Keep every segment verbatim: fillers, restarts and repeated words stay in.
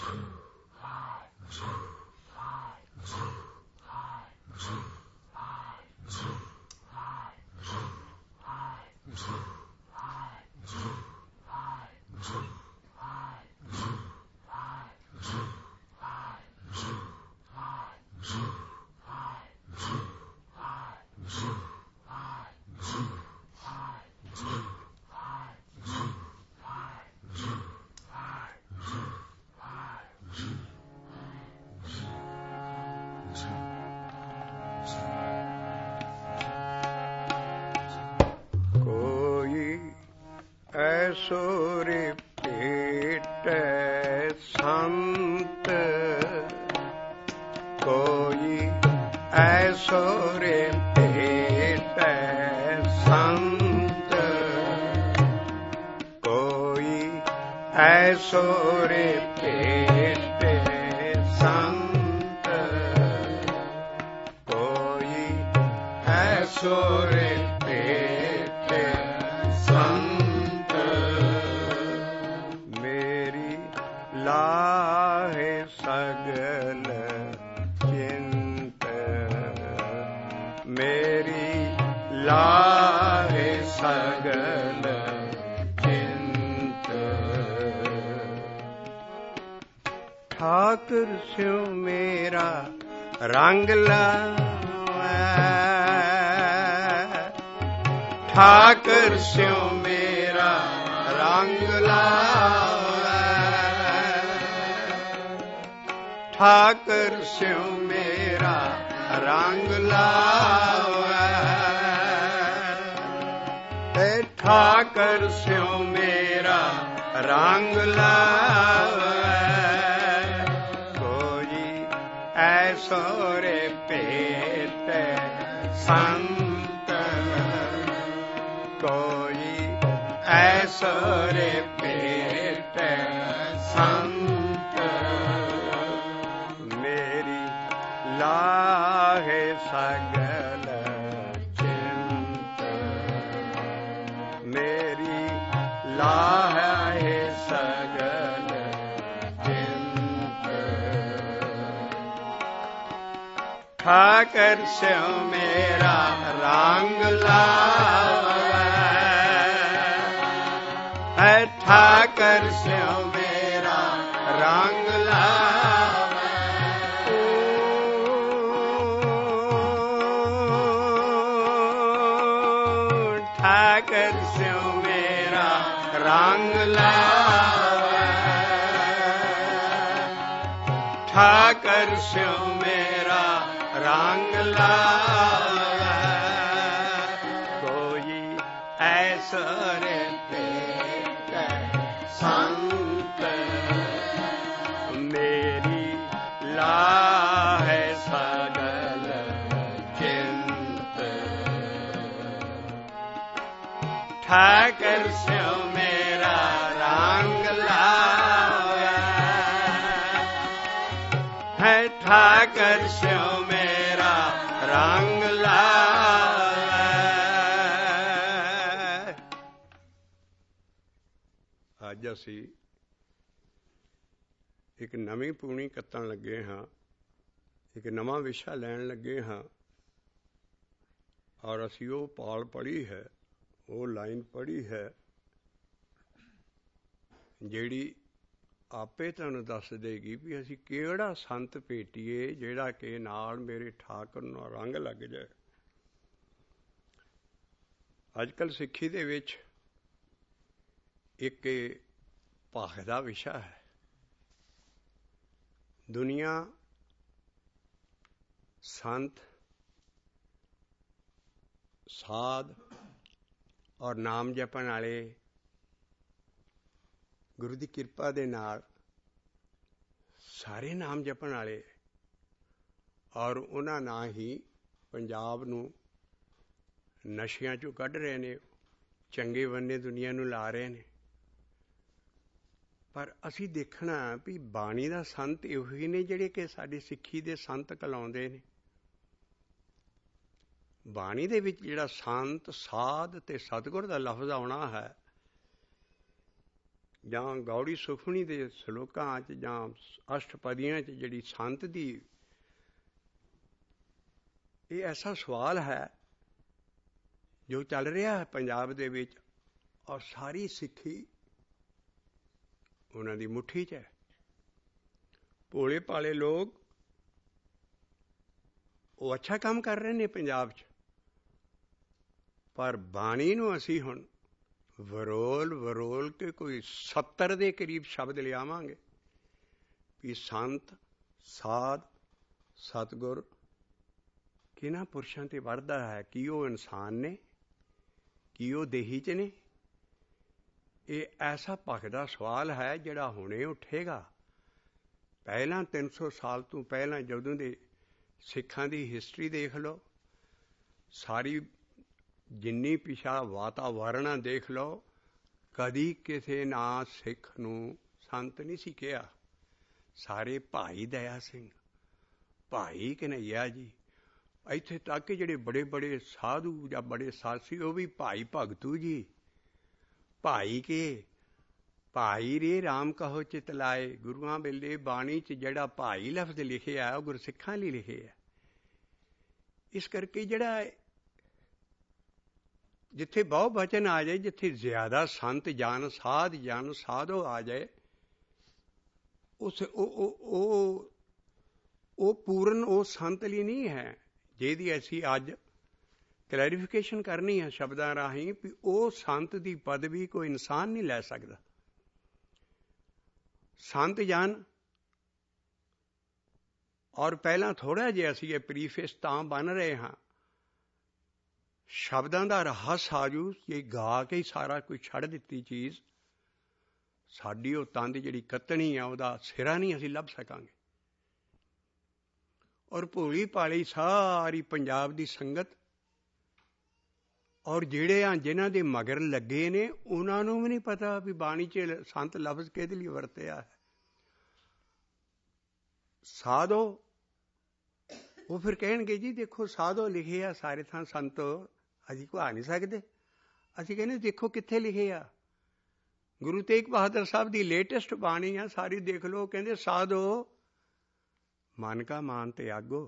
ਐਸੋ ਰੇ ਭੇਟੈ ਸੰਤ, ਕੋਈ ਐਸੋ ਰੇ ਭੇਟੈ ਸੰਤ, ਕੋਈ ਐਸੋ ਰੇ ਭੇਟੈ ਸੰਤ, ਕੋਈ ਐਸੋ ਰੇ ਭੇਟੈ ਸੰਤ, ਮੇਰੀ ਲਾਹੇ ਸਗਲ ਚਿੰਤ, ਮੇਰੀ ਲਾਹੇ ਸਗਲ ਚਿੰਤ, ਠਾਕੁਰ ਸਿਉ ਮੇਰਾ ਰੰਗ ਲਾਵੈ, ਠਾਕੁਰ ਸਿਉ ਮੇਰਾ ਰੰਗ ਲਾਵੈ, ਠਾਕੁਰ ਸਿਉ ਮੇਰਾ ਰੰਗ ਲਾਵੈ, ਤੇ ਠਾਕੁਰ ਸਿਉ ਮੇਰਾ ਰੰਗ ਲਾਵੈ, ਕੋਈ ਐਸੋ ਰੇ ਭੇਟੈ ਸੰਤ, ਕੋਈ ਐਸੋ ਰੇ ਭੇਟੈ ਸੰਤ, ਮੇਰੀ ਲਾਹੇ ਸਗਲ ਚਿੰਤ, ਮੇਰੀ ਲਾਹੇ ਸਗਲ ਚਿੰਤ, ਠਾਕੁਰ ਸਿਉ ਮੇਰਾ ਰੰਗ ਲਾਵੈ, ਹੈ ਠਾਕੁਰ ਸਿਉ ਮੇਰਾ ਰੰਗ ਲਾਵੈ, ਠਾਕੁਰ ਸਿਉ ਮੇਰਾ ਰੰਗ ਲਾਵੈ, ਠਾਕੁਰ ਸਿਉ ਮੇਰਾ ਰੰਗ ਲਾਵੈ, ਕੋਈ ਐਸੋ ਰੇ ਭੇਟੈ ਸੰਤ, ਮੇਰੀ ਲਾਹੇ ਸਗਲ ਚਿੰਤ, ਠਾਕੁਰ ਸਿਉ ਮੇਰਾ ਰੰਗ ਲਾਵੈ, ਹੈ ਠਾਕੁਰ ਸਿਉ ਮੇਰਾ ਰੰਗ ਲਾਵੈ। ਅੱਜ ਅਸੀਂ ਇੱਕ ਨਵੀਂ ਪੂਣੀ ਕੱਤਣ ਲੱਗੇ ਹਾਂ, ਇੱਕ ਨਵਾਂ ਵਿਸ਼ਾ ਲੈਣ ਲੱਗੇ ਹਾਂ, ਔਰ ਅਸੀਂ ਉਹ ਪਾਲ ਪੜ੍ਹੀ ਹੈ, ਉਹ ਲਾਈਨ ਪੜ੍ਹੀ ਹੈ ਜਿਹੜੀ ਆਪੇ ਤੁਹਾਨੂੰ ਦੱਸ ਦੇਗੀ ਵੀ ਅਸੀਂ ਕਿਹੜਾ ਸੰਤ ਭੇਟੀਏ ਜਿਹੜਾ ਕਿ ਨਾਲ ਮੇਰੇ ਠਾਕੁਰ ਨੂੰ ਰੰਗ ਲੱਗ ਜਾਏ। ਅੱਜ ਕੱਲ੍ਹ ਸਿੱਖੀ ਦੇ ਵਿੱਚ ਇੱਕ ਭਾਗ ਦਾ ਵਿਸ਼ਾ ਹੈ। ਦੁਨੀਆ ਸੰਤ, ਸਾਧ ਔਰ ਨਾਮ ਜਪਣ ਵਾਲੇ ਗੁਰੂ ਦੀ ਕਿਰਪਾ ਦੇ ਨਾਲ ਸਾਰੇ ਨਾਮ ਜਪਣ ਵਾਲੇ, ਔਰ ਉਹਨਾਂ ਨਾਲ ਹੀ ਪੰਜਾਬ ਨੂੰ ਨਸ਼ਿਆਂ 'ਚੋਂ ਕੱਢ ਰਹੇ ਨੇ, ਚੰਗੇ ਬੰਨੇ ਦੁਨੀਆ ਨੂੰ ਲਾ ਰਹੇ ਨੇ। ਪਰ ਅਸੀਂ ਦੇਖਣਾ ਵੀ ਬਾਣੀ ਦਾ ਸੰਤ ਇਹੋ ਹੀ ਨੇ ਜਿਹੜੇ ਕਿ ਸਾਡੀ ਸਿੱਖੀ ਦੇ ਸੰਤ ਕਹਿਲਾਉਂਦੇ ਨੇ। ਬਾਣੀ ਦੇ ਵਿੱਚ ਜਿਹੜਾ ਸੰਤ, ਸਾਧ ਤੇ ਸਤਿਗੁਰ ਦਾ ਲਫ਼ਜ਼ ਆਉਣਾ ਹੈ, ਜਾਂ ਗੌੜੀ ਸੁਖਮਨੀ ਦੇ ਸਲੋਕਾਂ 'ਚ ਜਾਂ ਅਸ਼ਟਪਦੀਆਂ 'ਚ ਜਿਹੜੀ ਸੰਤ ਦੀ, ਇਹ ਐਸਾ ਸਵਾਲ ਹੈ ਜੋ ਚੱਲ ਰਿਹਾ ਹੈ ਪੰਜਾਬ ਦੇ ਵਿੱਚ, ਔਰ ਸਾਰੀ ਸਿੱਖੀ ਉਹਨਾਂ ਦੀ ਮੁੱਠੀ 'ਚ ਹੈ। ਭੋਲੇ ਭਾਲੇ ਲੋਕ ਉਹ ਅੱਛਾ ਕੰਮ ਕਰ ਰਹੇ ਨੇ ਪੰਜਾਬ 'ਚ, ਪਰ ਬਾਣੀ ਨੂੰ ਅਸੀਂ ਹੁਣ ਵਰੋਲ ਵਰੋਲ ਕੇ ਕੋਈ ਸੱਤਰ ਦੇ ਕਰੀਬ ਸ਼ਬਦ ਲਿਆਵਾਂਗੇ ਵੀ ਸੰਤ, ਸਾਧ, ਸਤਿਗੁਰ ਕਿਹਨਾਂ ਪੁਰਸ਼ਾਂ ਤੇ ਵਰਦਾ ਹੈ। ਕੀ ਉਹ ਇਨਸਾਨ ਨੇ? ਕੀ ਉਹ ਦੇਹੀ 'ਚ ਨੇ? ਇਹ ਐਸਾ ਭਖਦਾ ਸਵਾਲ ਹੈ ਜਿਹੜਾ ਹੁਣੇ ਉੱਠੇਗਾ। ਪਹਿਲਾਂ ਤਿੰਨ ਸੌ ਸਾਲ ਤੋਂ ਪਹਿਲਾਂ ਜਦੋਂ ਦੇ ਸਿੱਖਾਂ ਦੀ ਹਿਸਟਰੀ ਦੇਖ ਲਓ, ਸਾਰੀ ਜਿੰਨੀ ਪਿਛਾ ਵਾਤਾਵਰਣ ਦੇਖ ਲਓ, ਕਦੀ ਕਿਸੇ ਨਾ ਸਿੱਖ ਨੂੰ ਸੰਤ ਨਹੀਂ ਸੀ ਕਿਹਾ। ਸਾਰੇ ਭਾਈ ਦਇਆ ਸਿੰਘ, ਭਾਈ ਕਨ੍ਹਈਆ ਜੀ, ਇੱਥੇ ਤੱਕ ਕਿ ਜਿਹੜੇ ਬੜੇ ਬੜੇ ਸਾਧੂ ਜਾਂ ਬੜੇ ਸਾਸੀ ਉਹ ਵੀ ਭਾਈ ਭਗਤੂ ਜੀ, ਭਾਈ ਕੇ ਭਾਈ ਰੇ ਰਾਮ ਕਹੋ ਚਿਤ ਲਾਏ। ਗੁਰੂਆਂ ਵੇਲੇ ਬਾਣੀ 'ਚ ਜਿਹੜਾ ਭਾਈ ਲਫ਼ਜ਼ ਲਿਖਿਆ ਉਹ ਗੁਰਸਿੱਖਾਂ ਲਈ ਲਿਖਿਆ। ਇਸ ਕਰਕੇ ਜਿਹੜਾ ਜਿੱਥੇ ਬਹੁ ਬਚਨ ਆ ਜਾਏ, ਜਿੱਥੇ ਜ਼ਿਆਦਾ ਸੰਤ ਜਨ, ਸਾਧ ਜਨ, ਸਾਧੋ ਆ ਜਾਏ, ਉਸ ਉਹ ਉਹ ਉਹ ਪੂਰਨ ਉਹ ਸੰਤ ਲਈ ਨਹੀਂ ਹੈ ਜਿਹਦੀ ਅਸੀਂ ਅੱਜ ਕਲੈਰੀਫਿਕੇਸ਼ਨ ਕਰਨੀ ਹੈ ਸ਼ਬਦਾਂ ਰਾਹੀਂ ਵੀ ਉਹ ਸੰਤ ਦੀ ਪਦਵੀ ਕੋਈ ਇਨਸਾਨ ਨਹੀਂ ਲੈ ਸਕਦਾ। ਸੰਤ ਜਨ, ਔਰ ਪਹਿਲਾਂ ਥੋੜ੍ਹਾ ਜਿਹਾ ਅਸੀਂ ਇਹ ਪ੍ਰੀਫੇਸ ਤਾਂ ਬਣ ਰਹੇ ਹਾਂ, ਸ਼ਬਦਾਂ ਦਾ ਰਹੱਸ ਆਜੂ, ਇਹ ਗਾ ਕੇ ਹੀ ਸਾਰਾ ਕੁਝ ਛੱਡ ਦਿੱਤੀ ਚੀਜ਼, ਸਾਡੀ ਉਹ ਤੰਦ ਜਿਹੜੀ ਕੱਤਣੀ ਆ ਉਹਦਾ ਸਿਰਾ ਨਹੀਂ ਅਸੀਂ ਲੱਭ ਸਕਾਂਗੇ। ਔਰ ਭੋਲੀ ਭਾਲੀ ਸਾਰੀ ਪੰਜਾਬ ਦੀ ਸੰਗਤ, ਔਰ ਜਿਹੜੇ ਆ ਜਿਨ੍ਹਾਂ ਦੇ ਮਗਰ ਲੱਗੇ ਨੇ, ਉਹਨਾਂ ਨੂੰ ਵੀ ਨਹੀਂ ਪਤਾ ਵੀ ਬਾਣੀ 'ਚ ਸੰਤ ਲਫ਼ਜ਼ ਕਿਹਦੇ ਲਈ ਵਰਤਿਆ ਹੈ। ਸਾਧੋ, ਉਹ ਫਿਰ ਕਹਿਣਗੇ ਜੀ ਦੇਖੋ ਸਾਧੋ ਲਿਖੇ ਆ ਸਾਰੇ ਥਾਂ, ਸੰਤ ਅਸੀਂ ਕਹਾ ਨਹੀਂ ਸਕਦੇ। ਅਸੀਂ ਕਹਿੰਦੇ ਦੇਖੋ ਕਿੱਥੇ ਲਿਖੇ ਆ। ਗੁਰੂ ਤੇਗ ਬਹਾਦਰ ਸਾਹਿਬ ਦੀ ਲੇਟੈਸਟ ਬਾਣੀ ਆ ਸਾਰੀ, ਦੇਖ ਲਓ। ਕਹਿੰਦੇ ਸਾਧੋ ਮਨ ਕਾ ਮਾਨ ਤਿਆਗੋ,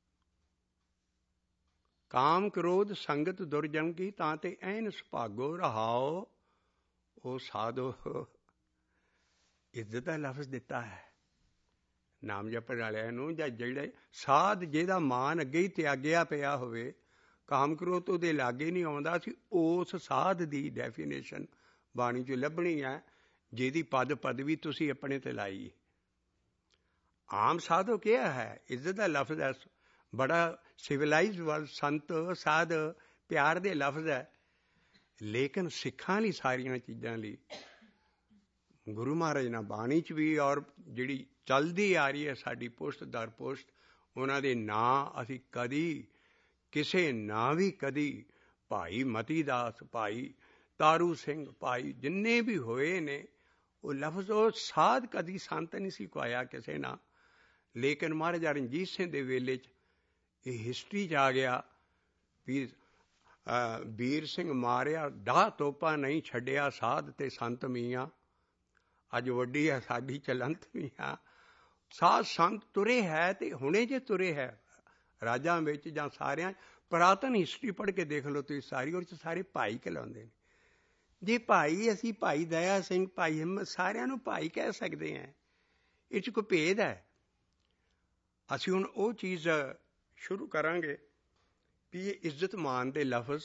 ਕਾਮ ਕ੍ਰੋਧ ਸੰਗਤ ਦੁਰਜਨ ਕੀ, ਤਾਂ ਤੇ ਐਨ ਸੁਭਾਗੋ ਰਹਾਓ। ਉਹ ਸਾਧੋ ਇੱਜ਼ਤ ਦਾ ਲਫ਼ਜ਼ ਦਿੱਤਾ ਹੈ ਨਾਮ ਜਪਣ ਵਾਲਿਆਂ ਨੂੰ, ਜਾਂ ਜਿਹੜੇ ਸਾਧ ਜਿਹਦਾ ਮਾਨ ਅੱਗੇ ਹੀ ਤਿਆਗਿਆ ਪਿਆ ਹੋਵੇ, ਕਾਮ ਕ੍ਰੋਧ ਉਹਦੇ ਲਾਗੇ ਨਹੀਂ ਆਉਂਦਾ। ਸੀ ਉਸ ਸਾਧ ਦੀ ਡੈਫੀਨੇਸ਼ਨ ਬਾਣੀ 'ਚ ਲੱਭਣੀ ਹੈ ਜਿਹਦੀ ਪਦ ਪਦਵੀ ਤੁਸੀਂ ਆਪਣੇ ਤੇ ਲਾਈ। ਆਮ ਸਾਧੋ ਕਿਹਾ ਹੈ, ਇੱਜ਼ਤ ਦਾ ਲਫ਼ਜ਼ ਹੈ, ਬੜਾ ਸਿਵਲਾਈਜ਼ਡ ਵਰਡ, ਸੰਤ ਸਾਧ ਪਿਆਰ ਦੇ ਲਫ਼ਜ਼ ਹੈ। ਲੇਕਿਨ ਸਿੱਖਾਂ ਲਈ ਸਾਰੀਆਂ ਚੀਜ਼ਾਂ ਲਈ ਗੁਰੂ ਮਹਾਰਾਜ ਨਾਲ ਬਾਣੀ 'ਚ ਵੀ, ਔਰ ਜਿਹੜੀ ਚੱਲਦੀ ਆ ਰਹੀ ਹੈ ਸਾਡੀ ਪੁਸ਼ਤ ਦਰ ਪੁਸ਼ਤ, ਉਹਨਾਂ ਦੇ ਨਾਂ ਅਸੀਂ ਕਦੀ ਕਿਸੇ ਨਾਂ ਵੀ ਕਦੀ, ਭਾਈ ਮਤੀ ਦਾਸ, ਭਾਈ ਤਾਰੂ ਸਿੰਘ, ਭਾਈ ਜਿੰਨੇ ਵੀ ਹੋਏ ਨੇ, ਉਹ ਲਫ਼ਜ਼ ਉਹ ਸਾਧ ਕਦੀ ਸੰਤ ਨਹੀਂ ਸੀ ਕਹਾਇਆ ਕਿਸੇ ਨਾਲ। ਲੇਕਿਨ ਮਹਾਰਾਜਾ ਰਣਜੀਤ ਸਿੰਘ ਦੇ ਵੇਲੇ 'ਚ ਇਹ ਹਿਸਟਰੀ 'ਚ ਆ ਗਿਆ ਵੀ ਵੀਰ ਸਿੰਘ ਮਾਰਿਆ ਡਾਹ ਤੋਪਾ ਨਹੀਂ ਛੱਡਿਆ, ਸਾਧ ਤੇ ਸੰਤ ਮੀਆਂ। ਅੱਜ ਵੱਡੀ ਹੈ ਸਾਡੀ ਚਲੰਤ ਮੀਆਂ। ਸਾਧ ਸੰਤ ਤੁਰੇ ਹੈ, ਤੇ ਹੁਣੇ ਜੇ ਤੁਰੇ ਹੈ ਰਾਜਾਂ ਵਿੱਚ ਜਾਂ ਸਾਰਿਆਂ। ਪੁਰਾਤਨ ਹਿਸਟਰੀ ਪੜ੍ਹ ਕੇ ਦੇਖ ਲਓ ਤੁਸੀਂ ਸਾਰੀ, ਉਹਦੇ 'ਚ ਸਾਰੇ ਭਾਈ ਕਹਿਲਾਉਂਦੇ ਨੇ। ਜੇ ਭਾਈ ਅਸੀਂ ਭਾਈ ਦਇਆ ਸਿੰਘ, ਭਾਈ ਹਿੰਮਤ, ਸਾਰਿਆਂ ਨੂੰ ਭਾਈ ਕਹਿ ਸਕਦੇ ਹਾਂ। ਇਹ 'ਚ ਕੋਈ ਭੇਦ ਹੈ। ਅਸੀਂ ਹੁਣ ਉਹ ਚੀਜ਼ ਸ਼ੁਰੂ ਕਰਾਂਗੇ ਵੀ ਇਹ ਇੱਜ਼ਤ ਮਾਨ ਦੇ ਲਫ਼ਜ਼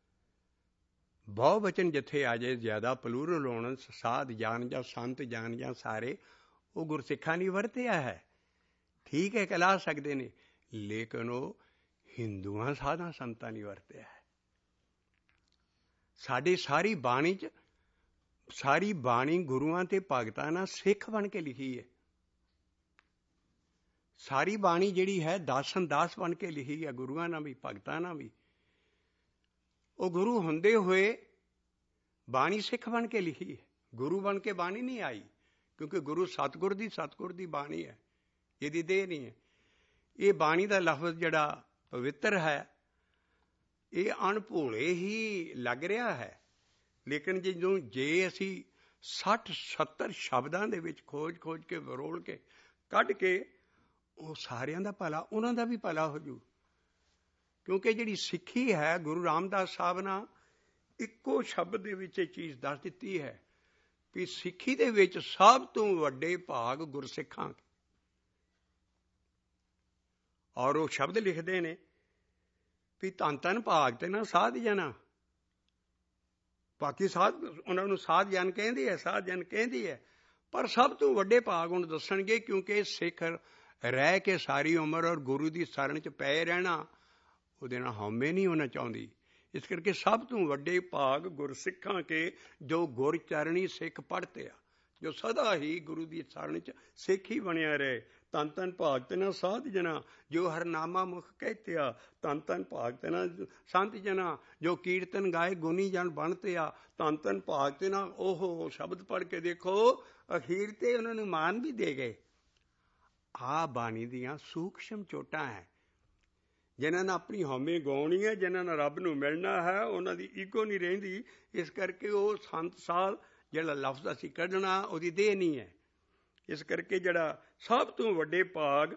ਬਹੁ ਵਚਨ ਜਿੱਥੇ ਆ ਜਾਏ, ਜ਼ਿਆਦਾ ਪਲੂਰਲ ਹੋਣ, ਸਾਧ ਜਾਨ ਜਾਂ ਸੰਤ ਜਾਨ ਜਾਂ ਸਾਰੇ, ਉਹ ਗੁਰਸਿੱਖਾਂ ਨੇ ਵਰਤਿਆ ਹੈ। ਠੀਕ ਹੈ ਕਹਿਲਾ ਸਕਦੇ ਨੇ, ਲੇਕਿਨ ਉਹ ਹਿੰਦੂਆਂ ਸਾਧਾਂ ਸੰਤਾਂ ਨੇ ਵਰਤਿਆ ਹੈ। ਸਾਡੀ ਸਾਰੀ ਬਾਣੀ 'ਚ, ਸਾਰੀ ਬਾਣੀ ਗੁਰੂਆਂ ਤੇ ਭਗਤਾਂ ਨਾਲ ਸਿੱਖ ਬਣ ਕੇ ਲਿਖੀ ਹੈ। ਸਾਰੀ ਬਾਣੀ ਜਿਹੜੀ ਹੈ ਦਾਸਨ ਦਾਸ ਬਣ ਕੇ ਲਿਖੀ ਹੈ, ਗੁਰੂਆਂ ਨਾਲ ਵੀ ਭਗਤਾਂ ਨਾਲ ਵੀ। ਉਹ ਗੁਰੂ ਹੁੰਦੇ ਹੋਏ ਬਾਣੀ ਸਿੱਖ ਬਣ ਕੇ ਲਿਖੀ ਹੈ, ਗੁਰੂ ਬਣ ਕੇ ਬਾਣੀ ਨਹੀਂ ਆਈ। ਕਿਉਂਕਿ ਗੁਰੂ ਸਤਿਗੁਰ ਦੀ ਸਤਿਗੁਰ ਦੀ ਬਾਣੀ ਹੈ, ਇਹਦੀ ਦੇਹ ਨਹੀਂ ਹੈ। ਇਹ ਬਾਣੀ ਦਾ ਲਫ਼ਜ਼ ਜਿਹੜਾ ਪਵਿੱਤਰ ਹੈ, ਇਹ ਅਣਭੋਲੇ ਹੀ ਲੱਗ ਰਿਹਾ ਹੈ। ਲੇਕਿਨ ਜਦੋਂ ਜੇ ਅਸੀਂ ਸੱਠ ਸੱਤਰ ਸ਼ਬਦਾਂ ਦੇ ਵਿੱਚ ਖੋਜ ਖੋਜ ਕੇ ਵਰੋਲ ਕੇ ਕੱਢ ਕੇ ਉਹ ਸਾਰਿਆਂ ਦਾ ਭਲਾ, ਉਹਨਾਂ ਦਾ ਵੀ ਭਲਾ ਹੋ ਜੂ। ਕਿਉਂਕਿ ਜਿਹੜੀ ਸਿੱਖੀ ਹੈ, ਗੁਰੂ ਰਾਮਦਾਸ ਸਾਹਿਬ ਨੇ ਇੱਕੋ ਸ਼ਬਦ ਦੇ ਵਿੱਚ ਇਹ ਚੀਜ਼ ਦੱਸ ਦਿੱਤੀ ਹੈ ਵੀ ਸਿੱਖੀ ਦੇ ਵਿੱਚ ਸਭ ਤੋਂ ਵੱਡੇ ਭਾਗ ਗੁਰਸਿੱਖਾਂ। ਔਰ ਉਹ ਸ਼ਬਦ ਲਿਖਦੇ ਨੇ ਵੀ ਧੰਨ ਧੰਨ ਭਾਗ ਤੇ ਨਾ ਸਾਧ ਜਨਾ। ਬਾਕੀ ਸਾਧ ਉਹਨਾਂ ਨੂੰ ਸਾਧ ਜਨ ਕਹਿੰਦੀ ਹੈ, ਸਾਧ ਜਨ ਕਹਿੰਦੀ ਹੈ, ਪਰ ਸਭ ਤੋਂ ਵੱਡੇ ਭਾਗ ਹੁਣ ਦੱਸਣਗੇ, ਕਿਉਂਕਿ ਸਿੱਖ ਰਹਿ ਕੇ ਸਾਰੀ ਉਮਰ ਔਰ ਗੁਰੂ ਦੀ ਸ਼ਰਨ 'ਚ ਪਏ ਰਹਿਣਾ, ਉਹਦੇ ਨਾਲ ਹਉਮੈ ਨਹੀਂ ਹੋਣਾ ਚਾਹੁੰਦੀ। ਇਸ ਕਰਕੇ ਸਭ ਤੋਂ ਵੱਡੇ ਭਾਗ ਗੁਰਸਿੱਖਾਂ ਕੇ, ਜੋ ਗੁਰ ਚਰਣੀ ਸਿੱਖ ਪੜ੍ਹਤੇ ਆ, ਜੋ ਸਦਾ ਹੀ ਗੁਰੂ ਦੀ ਸ਼ਰਨ 'ਚ ਸਿੱਖ ਹੀ ਬਣਿਆ ਰਹੇ। ਧੰਨ ਧੰਨ ਭਾਗ ਤੇ ਨਾ ਸਾਧ ਜਨਾ, ਜੋ ਹਰਨਾਮਾ ਮੁਖ ਕਹਿਤਿਆ। ਧੰਨ ਧੰਨ ਭਾਗ ਤੇ ਨਾ ਸੰਤ ਜਨਾ, ਜੋ ਕੀਰਤਨ ਗਾਏ ਗੁਣੀ ਜਨ ਬਣਤੇ ਆ। ਧੰਨ ਧੰਨ ਭਾਗ ਤੇ ਨਾ ਉਹ ਸ਼ਬਦ ਪੜ੍ਹ ਕੇ ਦੇਖੋ, ਅਖੀਰ ਤੇ ਉਹਨਾਂ ਨੂੰ ਮਾਨ ਵੀ ਦੇ ਗਏ। ਆਹ ਬਾਣੀ ਦੀਆਂ ਸੂਖਸ਼ਮ ਚੋਟਾਂ ਹੈ, ਜਿਨ੍ਹਾਂ ਨੇ ਆਪਣੀ ਹਉਮੈ ਗਾਉਣੀ ਹੈ, ਜਿਨ੍ਹਾਂ ਨੇ ਰੱਬ ਨੂੰ ਮਿਲਣਾ ਹੈ, ਉਹਨਾਂ ਦੀ ਈਗੋ ਨਹੀਂ ਰਹਿੰਦੀ। ਇਸ ਕਰਕੇ ਉਹ ਸੰਤ ਸਾਧ ਜਿਹੜਾ ਲਫ਼ਜ਼ ਅਸੀਂ ਕੱਢਣਾ, ਉਹਦੀ ਦੇਹ ਨਹੀਂ ਹੈ। ਇਸ ਕਰਕੇ ਜਿਹੜਾ ਸਭ ਤੋਂ ਵੱਡੇ ਭਾਗ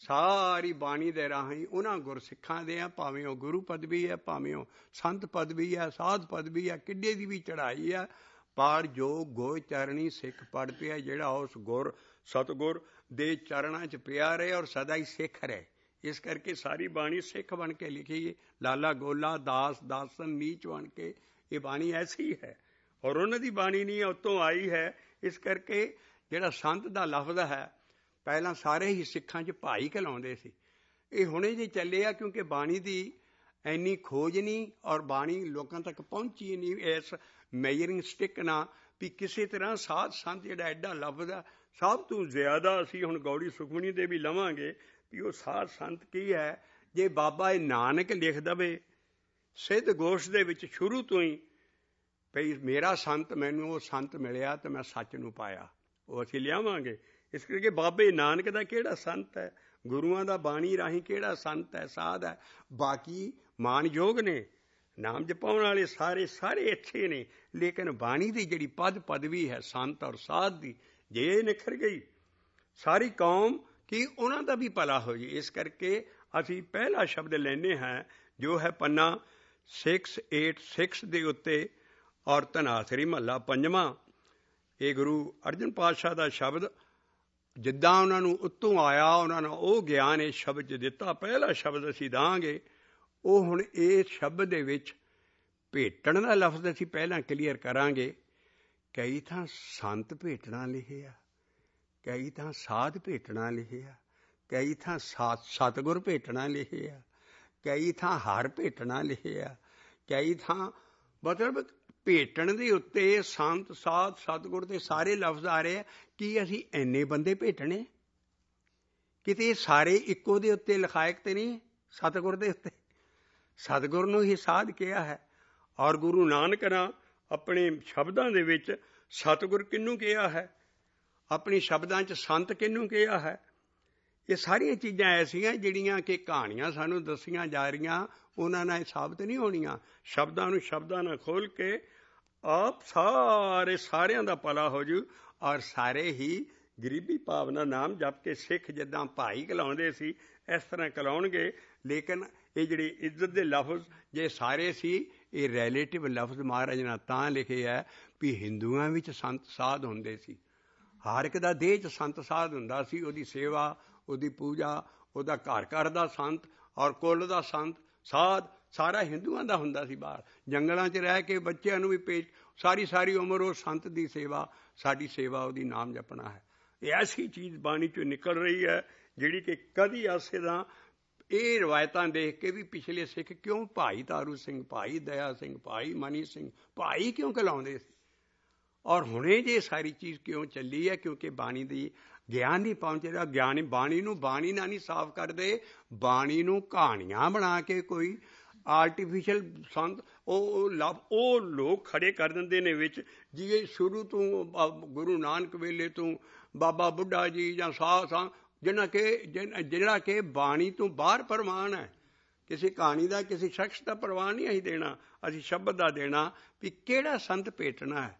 ਸਾਰੀ ਬਾਣੀ ਦੇ ਰਾਹੀਂ ਉਹਨਾਂ ਗੁਰਸਿੱਖਾਂ ਦੇ ਆ, ਭਾਵੇਂ ਉਹ ਗੁਰੂ ਪਦਵੀ ਹੈ, ਭਾਵੇਂ ਉਹ ਸੰਤ ਪਦਵੀ ਹੈ, ਸਾਧ ਪਦਵੀ ਹੈ, ਕਿੱਡੇ ਦੀ ਵੀ ਚੜ੍ਹਾਈ ਹੈ, ਪਰ ਜੋ ਗੁਰ ਚਰਣੀ ਸਿੱਖ ਪੜ ਪਿਆ, ਜਿਹੜਾ ਉਸ ਗੁਰ ਸਤਿਗੁਰ ਦੇ ਚਰਨਾਂ 'ਚ ਪਿਆ ਰਹੇ ਔਰ ਸਦਾ ਹੀ ਸਿੱਖ ਰਹੇ। ਇਸ ਕਰਕੇ ਸਾਰੀ ਬਾਣੀ ਸਿੱਖ ਬਣ ਕੇ ਲਿਖੀ। ਲਾਲਾ ਗੋਲਾ ਦਾਸ ਦਾਸਨ ਨੀਚ ਬਣ ਕੇ ਇਹ ਬਾਣੀ ਐਸੀ ਹੈ, ਔਰ ਉਹਨਾਂ ਦੀ ਬਾਣੀ ਨਹੀਂ ਉੱਤੋਂ ਆਈ ਹੈ। ਇਸ ਕਰਕੇ ਜਿਹੜਾ ਸੰਤ ਦਾ ਲਫ਼ਜ਼ ਹੈ, ਪਹਿਲਾਂ ਸਾਰੇ ਹੀ ਸਿੱਖਾਂ 'ਚ ਭਾਈ ਕਹਿਲਾਉਂਦੇ ਸੀ। ਇਹ ਹੁਣੇ ਜੇ ਚੱਲੇ ਆ, ਕਿਉਂਕਿ ਬਾਣੀ ਦੀ ਇੰਨੀ ਖੋਜ ਨਹੀਂ ਔਰ ਬਾਣੀ ਲੋਕਾਂ ਤੱਕ ਪਹੁੰਚੀ ਨਹੀਂ ਇਸ ਮੈਜਰਿੰਗ ਸਟਿਕ ਨਾਲ ਵੀ ਕਿਸੇ ਤਰ੍ਹਾਂ ਸਾਧ ਸੰਤ ਜਿਹੜਾ ਐਡਾ ਲਫ਼ਜ਼ ਆ। ਸਭ ਤੋਂ ਜ਼ਿਆਦਾ ਅਸੀਂ ਹੁਣ ਗੌੜੀ ਸੁਖਮਨੀ ਦੇ ਵੀ ਲਵਾਂਗੇ ਵੀ ਉਹ ਸਾਧ ਸੰਤ ਕੀ ਹੈ। ਜੇ ਬਾਬਾ ਨਾਨਕ ਲਿਖ ਦੇਵੇ ਸਿੱਧ ਗੋਸ਼ ਦੇ ਵਿੱਚ ਸ਼ੁਰੂ ਤੋਂ ਹੀ ਭਈ ਮੇਰਾ ਸੰਤ, ਮੈਨੂੰ ਉਹ ਸੰਤ ਮਿਲਿਆ ਤੇ ਮੈਂ ਸੱਚ ਨੂੰ ਪਾਇਆ, ਉਹ ਅਸੀਂ ਲਿਆਵਾਂਗੇ। ਇਸ ਕਰਕੇ ਬਾਬੇ ਨਾਨਕ ਦਾ ਕਿਹੜਾ ਸੰਤ ਹੈ, ਗੁਰੂਆਂ ਦਾ ਬਾਣੀ ਰਾਹੀਂ ਕਿਹੜਾ ਸੰਤ ਹੈ, ਸਾਧ ਹੈ। ਬਾਕੀ ਮਾਨਯੋਗ ਨੇ, ਨਾਮ ਜਪਾਉਣ ਵਾਲੇ ਸਾਰੇ ਸਾਰੇ ਅੱਛੇ ਨੇ, ਲੇਕਿਨ ਬਾਣੀ ਦੀ ਜਿਹੜੀ ਪਦ ਪਦਵੀ ਹੈ ਸੰਤ ਔਰ ਸਾਧ ਦੀ, ਜੇ ਇਹ ਨਿਖਰ ਗਈ ਸਾਰੀ ਕੌਮ ਕਿ ਉਹਨਾਂ ਦਾ ਵੀ ਭਲਾ ਹੋ ਜੀ। ਇਸ ਕਰਕੇ ਅਸੀਂ ਪਹਿਲਾ ਸ਼ਬਦ ਲੈਂਦੇ ਹਾਂ ਜੋ ਹੈ ਪੰਨਾ ਸਿਕਸ ਏਟ ਸਿਕਸ ਦੇ ਉੱਤੇ ਔਰ ਧਨਾਸਰੀ ਮਹੱਲਾ ਪੰਜਵਾਂ। ਇਹ ਗੁਰੂ ਅਰਜਨ ਪਾਤਸ਼ਾਹ ਦਾ ਸ਼ਬਦ, ਜਿੱਦਾਂ ਉਹਨਾਂ ਨੂੰ ਉੱਤੋਂ ਆਇਆ ਉਹਨਾਂ ਨੂੰ ਉਹ ਗਿਆਨ ਇਸ ਸ਼ਬਦ 'ਚ ਦਿੱਤਾ। ਪਹਿਲਾ ਸ਼ਬਦ ਅਸੀਂ ਦਾਂਗੇ ਉਹ ਹੁਣ ਇਸ ਸ਼ਬਦ ਦੇ ਵਿੱਚ ਭੇਟਣ ਦਾ ਲਫ਼ਜ਼ ਅਸੀਂ ਪਹਿਲਾਂ ਕਲੀਅਰ ਕਰਾਂਗੇ। ਕਈ ਥਾਂ ਸੰਤ ਭੇਟਣਾ ਲਿਖਿਆ, ਕਈ ਥਾਂ ਸਾਧ ਭੇਟਣਾ ਲਿਖਿਆ, ਕਈ ਥਾਂ ਸਤ ਸਤਿਗੁਰ ਭੇਟਣਾ ਲਿਖਿਆ, ਕਈ ਥਾਂ ਹਰ ਭੇਟਣਾ ਲਿਖਿਆ, ਕਈ ਥਾਂ ਮਤਲਬ ਭੇਟਣ ਦੇ ਉੱਤੇ ਸੰਤ ਸਾਧ ਸਤਿਗੁਰ ਦੇ ਸਾਰੇ ਲਫ਼ਜ਼ ਆ ਰਹੇ ਆ। ਕੀ ਅਸੀਂ ਇੰਨੇ ਬੰਦੇ ਭੇਟਣੇ? ਕਿਤੇ ਸਾਰੇ ਇੱਕੋ ਦੇ ਉੱਤੇ ਲਿਖਾਇਕ ਤੇ ਨਹੀਂ, ਸਤਿਗੁਰ ਦੇ ਉੱਤੇ। ਸਤਿਗੁਰ ਨੂੰ ਹੀ ਸਾਧ ਕਿਹਾ ਹੈ, ਔਰ ਗੁਰੂ ਨਾਨਕ ਨੇ ਆਪਣੇ ਸ਼ਬਦਾਂ ਦੇ ਵਿੱਚ ਸਤਿਗੁਰ ਕਿਹਨੂੰ ਕਿਹਾ ਹੈ, ਆਪਣੀ ਸ਼ਬਦਾਂ 'ਚ ਸੰਤ ਕਿਹਨੂੰ ਕਿਹਾ ਹੈ। ਇਹ ਸਾਰੀਆਂ ਚੀਜ਼ਾਂ ਐਸੀਆਂ ਜਿਹੜੀਆਂ ਕਿ ਕਹਾਣੀਆਂ ਸਾਨੂੰ ਦੱਸੀਆਂ ਜਾ ਰਹੀਆਂ, ਉਹਨਾਂ ਨਾਲ ਸਾਬਤ ਨਹੀਂ ਹੋਣੀਆਂ। ਸ਼ਬਦਾਂ ਨੂੰ ਸ਼ਬਦਾਂ ਨਾਲ ਖੋਲ੍ਹ ਕੇ ਆਪ ਸਾਰੇ ਸਾਰਿਆਂ ਦਾ ਭਲਾ ਹੋ ਜੂ, ਔਰ ਸਾਰੇ ਹੀ ਗਰੀਬੀ ਭਾਵਨਾ ਨਾਮ ਜਪ ਕੇ ਸਿੱਖ ਜਿੱਦਾਂ ਭਾਈ ਕਹਿਲਾਉਂਦੇ ਸੀ ਇਸ ਤਰ੍ਹਾਂ ਕਹਿਲਾਉਣਗੇ। ਲੇਕਿਨ ਇਹ ਜਿਹੜੇ ਇੱਜ਼ਤ ਦੇ ਲਫ਼ਜ਼ ਜੇ ਸਾਰੇ ਸੀ, ਇਹ ਰਿਲੇਟਿਵ ਲਫ਼ਜ਼ ਮਹਾਰਾਜ ਨੇ ਤਾਂ ਲਿਖੇ ਹੈ ਵੀ ਹਿੰਦੂਆਂ ਵਿੱਚ ਸੰਤ ਸਾਧ ਹੁੰਦੇ ਸੀ, ਹਰ ਇੱਕ ਦਾ ਦੇਹ 'ਚ ਸੰਤ ਸਾਧ ਹੁੰਦਾ ਸੀ। ਉਹਦੀ ਸੇਵਾ, ਉਹਦੀ ਪੂਜਾ, ਉਹਦਾ ਘਰ ਘਰ ਦਾ ਸੰਤ ਔਰ ਕੁੱਲ ਦਾ ਸੰਤ ਸਾਧ ਸਾਰਾ ਹਿੰਦੂਆਂ ਦਾ ਹੁੰਦਾ ਸੀ। ਬਾਹਰ ਜੰਗਲਾਂ 'ਚ ਰਹਿ ਕੇ ਬੱਚਿਆਂ ਨੂੰ ਵੀ ਪੇਸ਼ ਸਾਰੀ ਸਾਰੀ ਉਮਰ ਉਹ ਸੰਤ ਦੀ ਸੇਵਾ, ਸਾਡੀ ਸੇਵਾ ਉਹਦੀ ਨਾਮ ਜਪਣਾ ਹੈ। ਇਹ ਐਸੀ ਚੀਜ਼ ਬਾਣੀ 'ਚੋਂ ਨਿਕਲ ਰਹੀ ਹੈ ਜਿਹੜੀ ਕਿ ਕਦੀ ਆਸੇ ਦਾ ਇਹ ਰਵਾਇਤਾਂ ਦੇਖ ਕੇ ਵੀ ਪਿਛਲੇ ਸਿੱਖ ਕਿਉਂ ਭਾਈ ਤਾਰੂ ਸਿੰਘ, ਭਾਈ ਦਇਆ ਸਿੰਘ, ਭਾਈ ਮਨੀ ਸਿੰਘ ਭਾਈ ਕਿਉਂ ਕਹਿਲਾਉਂਦੇ ਸੀ, ਔਰ ਹੁਣੇ ਜੇ ਸਾਰੀ ਚੀਜ਼ ਕਿਉਂ ਚੱਲੀ ਹੈ? ਕਿਉਂਕਿ ਬਾਣੀ ਦੀ ਗਿਆਨ ਨਹੀਂ ਪਹੁੰਚ ਰਿਹਾ। ਗਿਆਨੀ ਬਾਣੀ ਨੂੰ ਬਾਣੀ ਨਾਲ ਨਹੀਂ ਸਾਫ਼ ਕਰਦੇ, ਬਾਣੀ ਨੂੰ ਕਹਾਣੀਆਂ ਬਣਾ ਕੇ ਕੋਈ ਆਰਟੀਫਿਸ਼ਲ ਸੰਤ ਉਹ ਲੱਭ ਉਹ ਲੋਕ ਖੜੇ ਕਰ ਦਿੰਦੇ ਨੇ ਵਿੱਚ, ਜਿਵੇਂ ਸ਼ੁਰੂ ਤੋਂ ਗੁਰੂ ਨਾਨਕ ਵੇਲੇ ਤੋਂ ਬਾਬਾ ਬੁੱਢਾ ਜੀ ਜਾਂ ਸਾਹ ਸਾਹ ਜਿਹਨਾਂ ਕਿ ਜਿਹੜਾ ਕਿ ਬਾਣੀ ਤੋਂ ਬਾਹਰ ਪ੍ਰਮਾਣ ਹੈ। ਕਿਸੇ ਕਹਾਣੀ ਦਾ, ਕਿਸੇ ਸ਼ਖਸ ਦਾ ਪ੍ਰਵਾਨ ਨਹੀਂ ਅਸੀਂ ਦੇਣਾ, ਅਸੀਂ ਸ਼ਬਦ ਦਾ ਦੇਣਾ ਵੀ ਕਿਹੜਾ ਸੰਤ ਭੇਟਣਾ ਹੈ,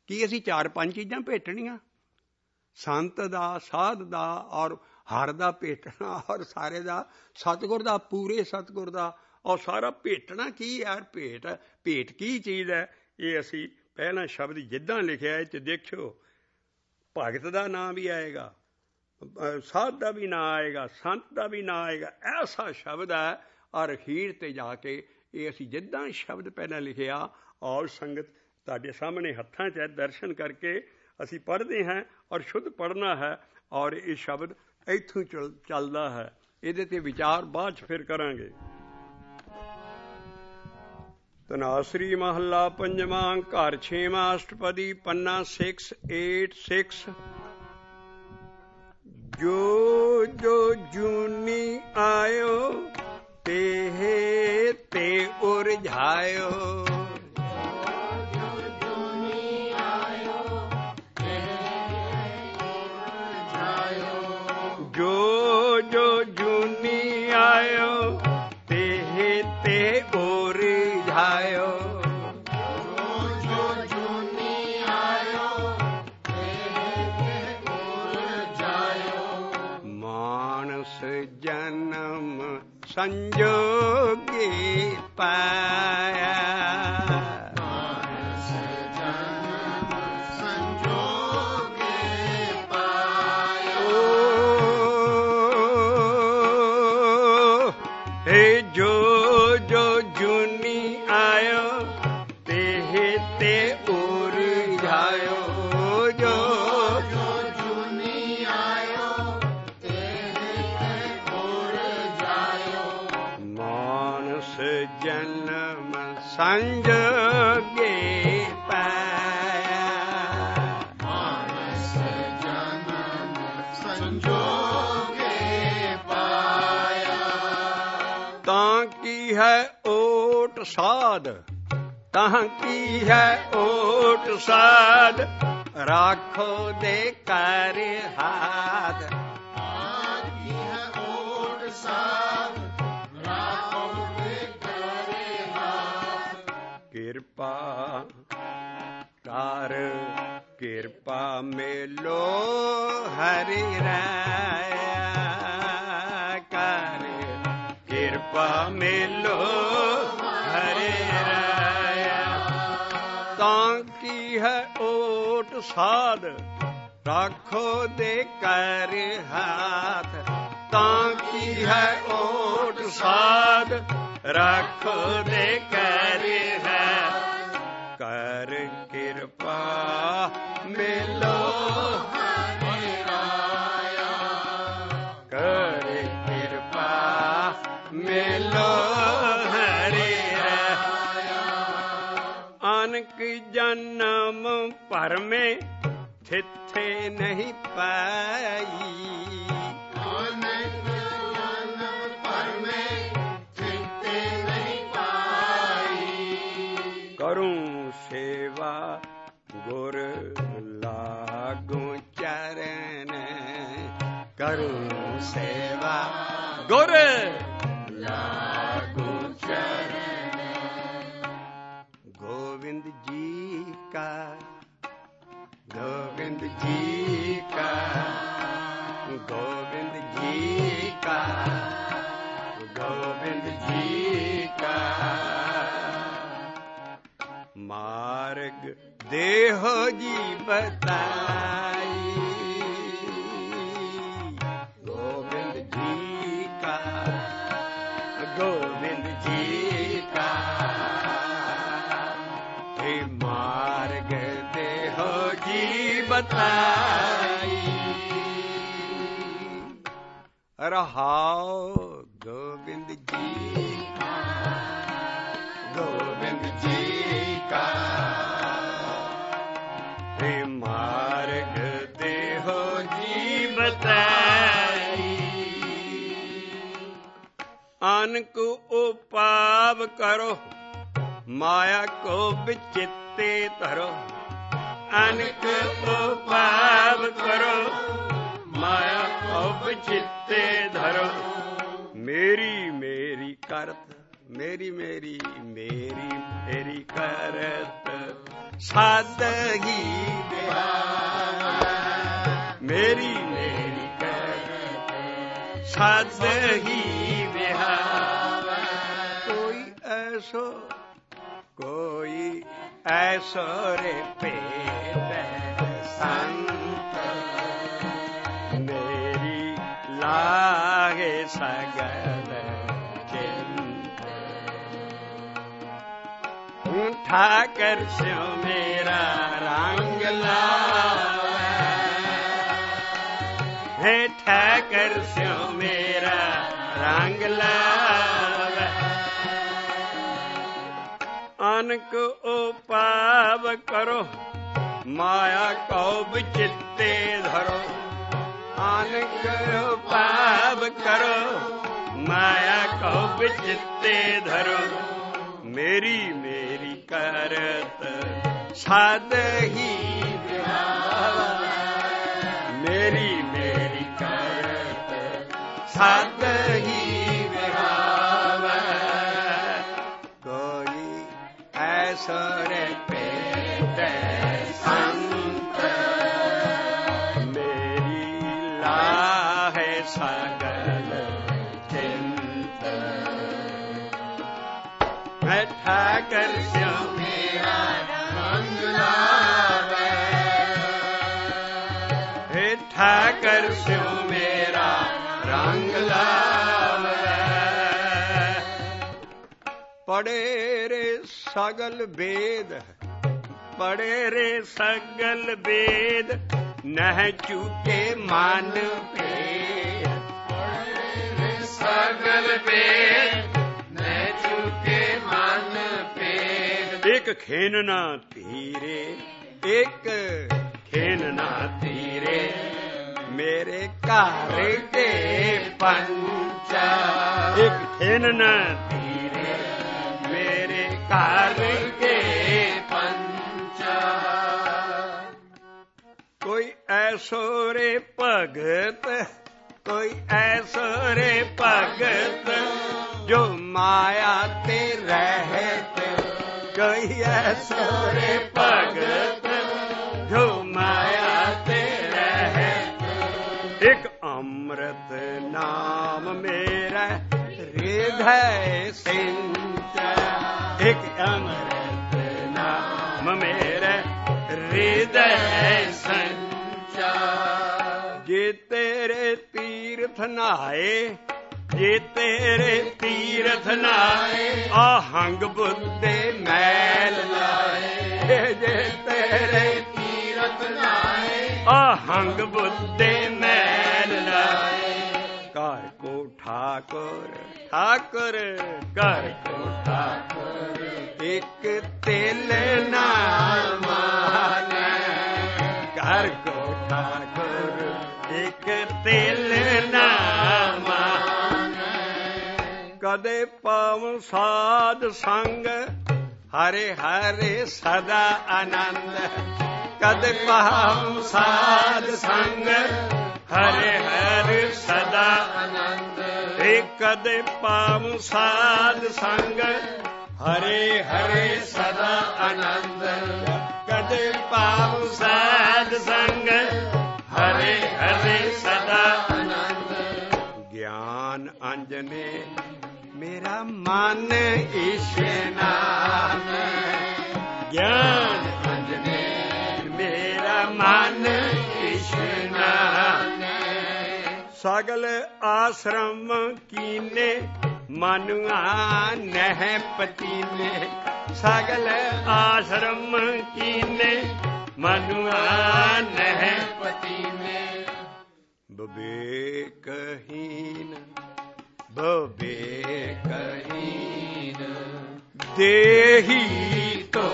ਕੀ ਅਸੀਂ ਚਾਰ ਪੰਜ ਚੀਜ਼ਾਂ ਭੇਟਣੀਆਂ? ਸੰਤ ਦਾ, ਸਾਧ ਦਾ ਔਰ ਹਰ ਦਾ ਭੇਟਣਾ, ਔਰ ਸਾਰੇ ਦਾ ਸਤਿਗੁਰ ਦਾ, ਪੂਰੇ ਸਤਿਗੁਰ ਦਾ, ਔਰ ਸਾਰਾ ਭੇਟਣਾ ਕੀ ਯਾਰ? ਭੇਟ ਭੇਟ ਕੀ ਚੀਜ਼ ਹੈ? ਇਹ ਅਸੀਂ ਪਹਿਲਾਂ ਸ਼ਬਦ ਜਿੱਦਾਂ ਲਿਖਿਆ ਇਹ 'ਚ ਦੇਖਿਓ, ਭਗਤ ਦਾ ਨਾਂ ਵੀ ਆਏਗਾ, ਸਾਧ ਦਾ ਵੀ ਨਾਂ ਆਏਗਾ, ਸੰਤ ਦਾ ਵੀ ਨਾਂ ਆਏਗਾ। ਐਸਾ ਸ਼ਬਦ ਹੈ। ਔਰ ਅਖੀਰ 'ਤੇ ਜਾ ਕੇ ਇਹ ਅਸੀਂ ਜਿੱਦਾਂ ਸ਼ਬਦ ਪਹਿਲਾਂ ਲਿਖਿਆ, ਔਰ ਸੰਗਤ ਤੁਹਾਡੇ ਸਾਹਮਣੇ ਹੱਥਾਂ 'ਚ ਦਰਸ਼ਨ ਕਰਕੇ ਅਸੀਂ ਪੜ੍ਹਦੇ ਹਾਂ, ਔਰ ਸ਼ੁੱਧ ਪੜ੍ਹਨਾ ਹੈ। ਔਰ ਇਹ ਸ਼ਬਦ ਇੱਥੋਂ ਚਲ ਚੱਲਦਾ ਹੈ। ਇਹਦੇ 'ਤੇ ਵਿਚਾਰ ਬਾਅਦ 'ਚ ਫਿਰ ਕਰਾਂਗੇ। ਧਨਾਸਰੀ ਮਹੱਲਾ ਪੰਜਵਾਂ, ਘਰ ਛੇਵਾਂ, ਅਸ਼ਟਪਦੀ, ਪੰਨਾ ਸਿਕਸ ਏਟ ਸਿਕਸ। ਜੋ ਜੋ ਜੂਨੀ ਆਇਓ ਤੇ ਤੇ ਉਰਝਾਇਓ, ਜੋ ਜੋ ਜੂਨੀ ਆਇਓ ਤੇ ਤੇ ਉਰਝਾਇਓ, ਜੋ ਜੂਨੀ ਆਇਓ ਤੇ ਉਰਝਾਇਓ। ਮਾਨਸ ਜਨਮ ਸੰਜੋਗੀ ਪਾਇਆ, ਮਾਨਸ ਜਨਮ ਸੰਜੋਗੀ ਪਾਇਆ। ਏ ਜੋ ਜੋ ਜੂਨੀ ਆਇਓ ਤੇ ਤੇ ਉਰਝਾਇਓ, ਜੋ ਜੋ ਜੂਨੀ ਆਇਓ ਤੇ ਤੇ ਉਰਝਾਇਓ। ਮਾਨਸ ਜਨਮ ਸੰਜੋਗੀ ਪਾਇਆ, ਮਾਨਸ ਜਨਮ ਸੰਜੋਗੀ ਪਾਇਆ। ਤਾਂ ਕੀ ਹੈ ਓਟ ਸਾਧ, ਤਾਂ ਕੀ ਹੈ ਓਟ ਸਾਧ, ਰਾਖੋ ਦੇ ਕਰ ਹਾਥ। ਤਾਂ ਕੀ ਹੈ ਓਟ ਸਾਧ, ਰਾਖੋ ਦੇ ਕਰ ਹਾਥ। ਕਿਰਪਾ ਕਰ ਕਿਰਪਾ ਮੇਲੋ ਹਰਿ ਰਾਇਆ, ਕਰ ਕਿਰਪਾ ਮੇਲੋ ਹਰਿ ਰਾਇਆ। ਤਾਂ ਕੀ ਹੈ ਓਟ ਸਾਧ, ਰਾਖੋ ਦੇ ਕਰ ਹਾਥ। ਤਾਂ ਕੀ ਹੈ ਓਟ ਸਾਧ, ਰਾਖੋ ਦੇ ਕਰ ਹਾਥ। ਕਰ ਕਿਰਪਾ ਮੇਲੋ ਹਰਿ ਰਾਇਆ, ਕਰ ਕਿਰਪਾ ਮੇਲੋ ਹਰਿ ਰਾਇਆ। ਅਨਕ ਜਨਮ ਭਰਮੇ ਥਿੱਥੇ ਨਹੀਂ ਪਾਈ, ਅਨਕ ਜਨਮ ਭਰਮੇ ਥਿੱਥੇ ਨਹੀਂ ਪਾਈ। ਕਰੂੰ ਸੇਵਾ ਗੁਰ ਲਾਗੂ ਚਰਨ, ਕਰੂੰ ਸੇਵਾ ਗੁਰ ਲਾਗੂ ਚਰਨ। ਗੋਬਿੰਦ ਜੀ ਕਾ, ਗੋਬਿੰਦ ਜੀ ਕਾ, ਗੋਬਿੰਦ ਜੀ ਕਾ, ਗੋਬਿੰਦ ਜੀ ਕਾ। ਮਾਰਗ ਦੇਹੋ ਜੀ ਬਤਾਈ, ਗੋਬਿੰਦ ਜੀ ਕਾ, ਗੋਬਿੰਦ ਜੀ ਕਾ। हे मार्ग देहो जी बताई, रहाओ गोविंद जी का, गोविंद जी का। हे मार्ग देहो जी बताई, अनक उपाव करो माया को विचित्ते धरो, अनक उपाव करो माया को विचित्ते धरो। मेरी मेरी करत, मेरी मेरी मेरी मेरी करत, सादगी मेरी मेरी करत सादगी बिहार। कोई ऐसो कोई ऐसो रे पेट संत मेरी लागे सगल चिंत। ठाकर स्यो मेरा रंग लावे हे ठाकर स्यो मेरा रंग लावे। अनक उपाव करो माया कौब चित्ते धरो। अनक उपाव करो माया कौब चित्ते धरो। मेरी मेरी करत सादगी मेरी मेरी करत सादगी बिहावे। कोई ऐसो रे पेट संत मेरी लाहे सगल चिंत। मैं ठाकर स्यो मेरा रंग लावे हे ठाकर स्यो मेरा रंग लावे। पढ़े रे सगल वेद पढ़े रे सगल वेद नह चूके मान भेद। पढ़े रे सगल वेद नह चूके मान भेद। एक खेन ना तीरे एक खेन ना तीरे मेरे घर के पंचा। एक खेन ना तीरे मेरे घर के पंचा। कोई ऐसो रे भगत कोई ऐसो रे भगत जो माया ते रहत। कोई ऐसो रे भगत जो माया ते रहत। एक अमृत नाम मेरा हृदय सिंचा। एक अमृत नाम मेरा हृदय संचा। जे तेरे तीर्थ नहाए जे तेरे तीर्थ नहाए आहंग बुद्धे मैल लाए। जे तेरे तीर्थ नहाए आहंग बुद्धे मैल लाए। कर को ठाकुर ठाकुर कर को ठाकुर एक तिल ना माने। कर को ठाकुर एक तिल ना माने। कदे पाव साध संग हरे हरे सदा आनंद। कदे पाव साध संग हरे हरे सदा आनंद। एक कदे पाव साध संग हरे हरे सदा आनंद। कदे पाव साध संग हरे हरे सदा आनंद। ज्ञान अंजने मेरा मन ईशनान। ज्ञान अंजने मेरा मन ईशनान। सगल आश्रम कीने मनुआ नह पतीने। सगल आश्रम कीने मनुआ नह पतीने। विवेकहीन विवेकहीन देही तो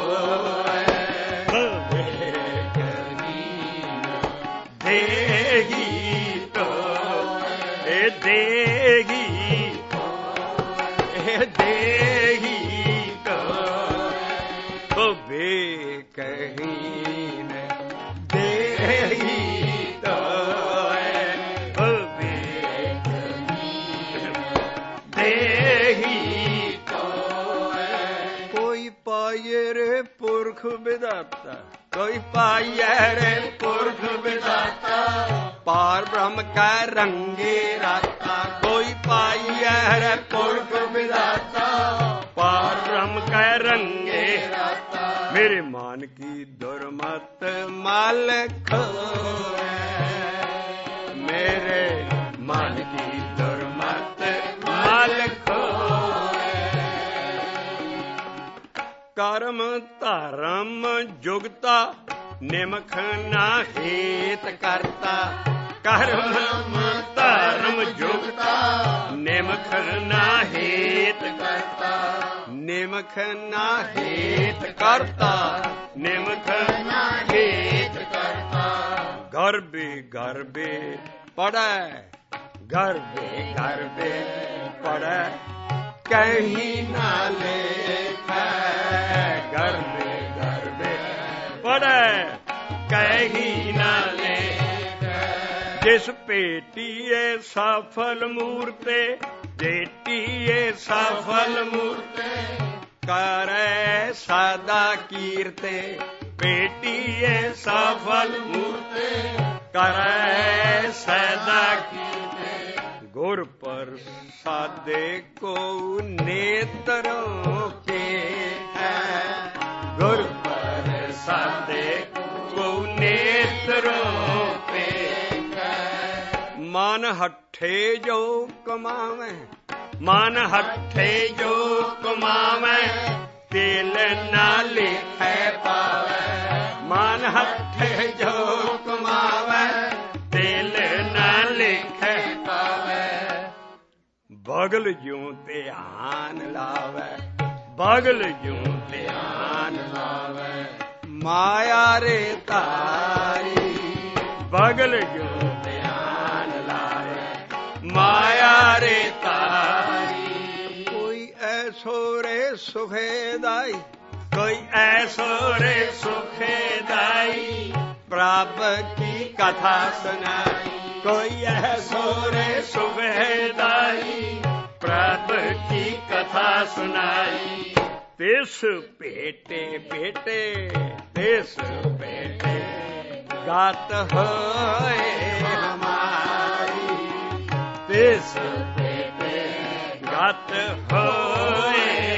विवेकहीन देही तो देही देही तो विवेकहीन देही तो विवेकहीन देही तो। कोई पाये रे पुरख ਪੁਰਖ ਵਿਦਾਤਾ ਕੋਈ ਪਾਈਐ ਰੇ ਪੁਰਖ ਵਿਦਾਤਾ ਪਾਰ ਬ੍ਰਹਮ ਕੈ ਰੰਗੇ ਰਾਤਾ ਕੋਈ ਪਾਈਐ ਰੇ ਪੁਰਖ ਵਿਦਾਤਾ ਪਾਰ ਬ੍ਰਹਮ ਕੈ ਰੰਗੇ ਰਾਤਾ ਮੇਰੇ ਮਨ ਕੀ ਦੁਰਮਤ ਮਾਲਕ ਮੇਰੇ ਮਨ ਕੀ ਦੁਰਮਤ ਮਾਲਕ ਕਰਮ ਧਰਮ ਜੁਗਤਾ ਨਿਮਖ ਨਾ ਹੇਤ ਕਰਤਾ ਕਰਮ ਧਰਮ ਜੁਗਤਾ ਨਿਮਖ ਨਾ ਹੇਤ ਕਰਤਾ ਨਿਮਖ ਨਾ ਹੇਤ ਕਰਤਾ ਨਿਮਖ ਨਾ ਹੇਤ ਕਰਤਾ ਗਰਭੇ ਗਰਭੇ ਪੜੈ ਗਰਭੇ ਗਰਭੇ ਪੜੈ ਕਹੀਂ ਨਾ ਲੇਖੈ ਗਰਭੇ ਗਰਭੇ ਪੜੈ ਕਹੀਂ ਨਾ ਲੇਖੈ ਜਿਸ ਭੇਟੀਏ ਸਫਲ ਮੂਰਤੇ ਜੇਟੀਏ ਸਫਲ ਮੂਰਤੇ ਕਰੈ ਸਦਾ ਕੀਰਤੇ ਭੇਟੀਏ ਸਫਲ ਮੂਰਤੇ ਕਰੈ ਸਦਾ ਕੀਰਤੇ ਗੁਰ ਪ੍ਰਸਾਦੇ ਕੋ ਨੇਤਰੋਂ ਕੇ ਹੈ ਗੁਰ ਪ੍ਰਸਾਦੇ ਕੋ ਨੇਤਰੋਂ ਕੇ ਹੈ ਮਨ ਹੱਠੇ ਜੋ ਕਮਾਵੇਂ ਮਨ ਹੱਠੇ ਜੋ ਕਮਾਵੇਂ ਤਿਲ ਨਾ ਲਿਖੈ ਪਾਵੈ ਮਨ ਹੱਠੇ ਜੋ ਕਮਾਵੇਂ ਤਿਲ ਨਾ ਲਿਖੈ ਪਾਵੈ ਬਗਲ ਜਿਉ ਧਿਆਨ ਲਾਵੈ ਬਗਲ ਜਿਉ ਧਿਆਨ ਲਾਵੈ ਮਾਇਆ ਰੇ ਤਾਰੀ ਬਗਲ ਜਿਉ ਧਿਆਨ ਲਾਵੈ ਮਾਇਆ ਰੇ ਤਾਰੀ ਕੋਈ ਐਸੋ ਰੇ ਸੁਖੇ ਦਾਈ ਕੋਈ ਐਸੋ ਰੇ ਸੁਖੇ ਦਾਈ ਪ੍ਰਭ ਕੀ ਕਥਾ ਸੁਨਾਈ ਕੋਈ ਐਸੋ ਰੇ ਸੁਖੇ ਦਾਈ ਪ੍ਰਭ ਕੀ ਕਥਾ ਸੁਨਾਈ ਤਿਸ ਭੇਟੇ ਭੇਟੇ ਤਿਸ ਭੇਟੇ ਗਾਤ ਹੋਏ ਹਮਾਰੀ ਤਿਸ ਭੇਟੇ ਗਾਤ ਹੋਏ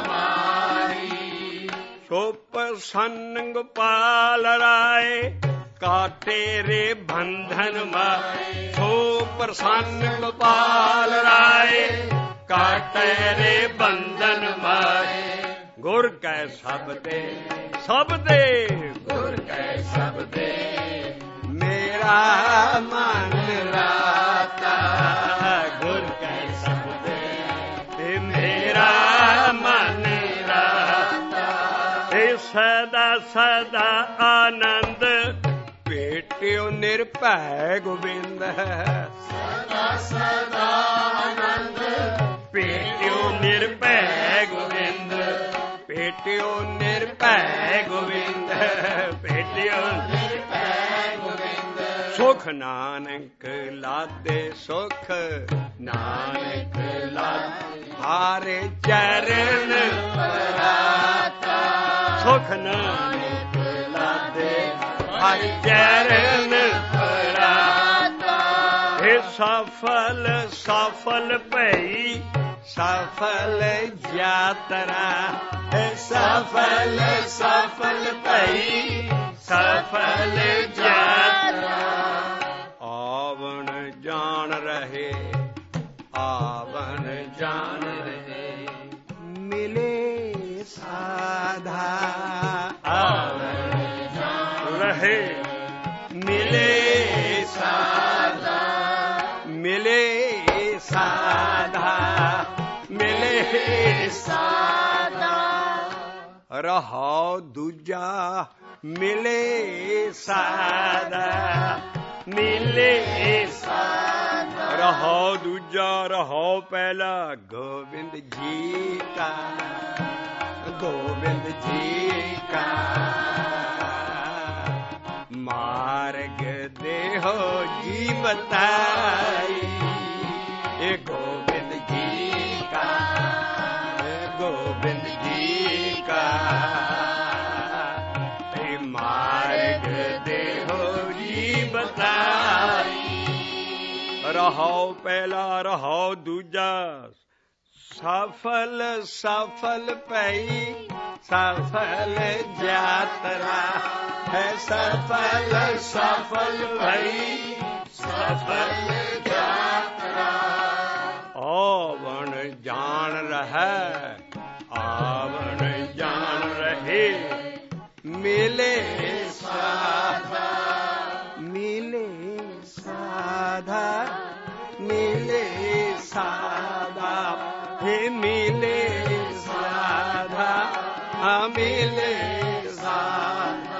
ਹਮਾਰੀ ਸੋ ਪ੍ਰਸੰਨ ਗੋਪਾਲ ਰਾਏ ਕਾਟੇ ਰੇ ਬੰਧਨ ਮਾਏ ਸੋ ਪ੍ਰਸੰਨ ਗੋਪਾਲ ਰਾਏ ਕਾਟੇ ਰੇ ਬੰਧਨ ਮਾਏ ਗੁਰ ਕੈ ਸਬਦੇ ਸਬਦੇ ਗੁਰ ਕੈ ਸਬਦੇ ਮੇਰਾ ਮਨ ਰਾਤਾ ਗੁਰ ਕੈ ਸਬਦੇ ਤੇ ਮੇਰਾ ਮਨ ਰਾਤਾ ਤੇ ਸਦਾ ਸਦਾ ਆਨੰਦ ਭੇਟਿਓ ਨਿਰਭੈ ਗੋਬਿੰਦ ਸਦਾ ਸਦਾ ਆਨੰਦ ਭੇਟਿਓ ਨਿਰਭੈ ਗੋਬਿੰਦ ਭੇਟਿਓ ਨਿਰਭੈ ਗੋਬਿੰਦ ਭੇਟਿਓ ਨਿਰਭੈ ਗੋਬਿੰਦ ਸੁਖ ਨਾਨਕ ਲਾਦੇ ਸੁਖ ਨਾਨਕ ਲਾਦੇ ਹਾਰੇ ਚਰਨ ਪਰਾਤਾ ਸੁਖ ਨਾਨਕ ਲਾਦੇ ਹਰਿ ਚਰਨ ਪਰਾਤਾ ਇਹ ਸਫਲ ਸਫਲ ਭਈ ਸਫਲ ਯਾਤਰਾ ਹੈ ਸਫਲ ਸਫਲ ਭਈ ਸਫਲ ਯਾਤਰਾ ਆਵਣ ਜਾਣ ਰਹੇ ਆਵਣ ਜਾਣ ਰਹੇ ਮਿਲੇ ਸਾਧਾ ਆਵਣ ਜਾਣ ਰਹੇ ਮਿਲੇ ਸਾਧਾ ਮਿਲੇ ਸਾਧਾ ਮਿਲੇ ਸਾਧਾ ਰਹਾਉ ਦੂਜਾ ਮਿਲੇ ਸਾਧਾ ਮਿਲੇ ਸਾਧਾ ਰਹਾਉ ਦੂਜਾ ਰਹਾਉ ਪਹਿਲਾ ਗੋਬਿੰਦ ਜੀ ਕਾ ਗੋਬਿੰਦ ਜੀ ਕਾ ਮਾਰਗ ਦੇਹੋ ਜੀ ਬਤਾਈ ਇਹ ਗੋਬਿੰਦ ਜੀ ਕਾ ਗੋਬਿੰਦ ਜੀ ਕਾ ਰਹਾਉ ਪਹਿਲਾ ਰਹਾਉ ਦੂਜਾ, ਸਫਲ ਸਫਲ ਭਈ ਸਫਲ ਯਾਤਰਾ ਹੈ, ਸਫਲ ਸਫਲ ਭਈ ਸਫਲ ਯਾਤਰਾ। ਆਵਣ ਜਾਣ ਰਹੈ ਆਵਣ ਜਾਣ ਰਹੇ, ਮਿਲੇ ਸਾਧਾ ਮਿਲੇ ਸਾਧਾ ਮਿਲੇ ਸਾਧਾ हे मिले साधा मिले साधा।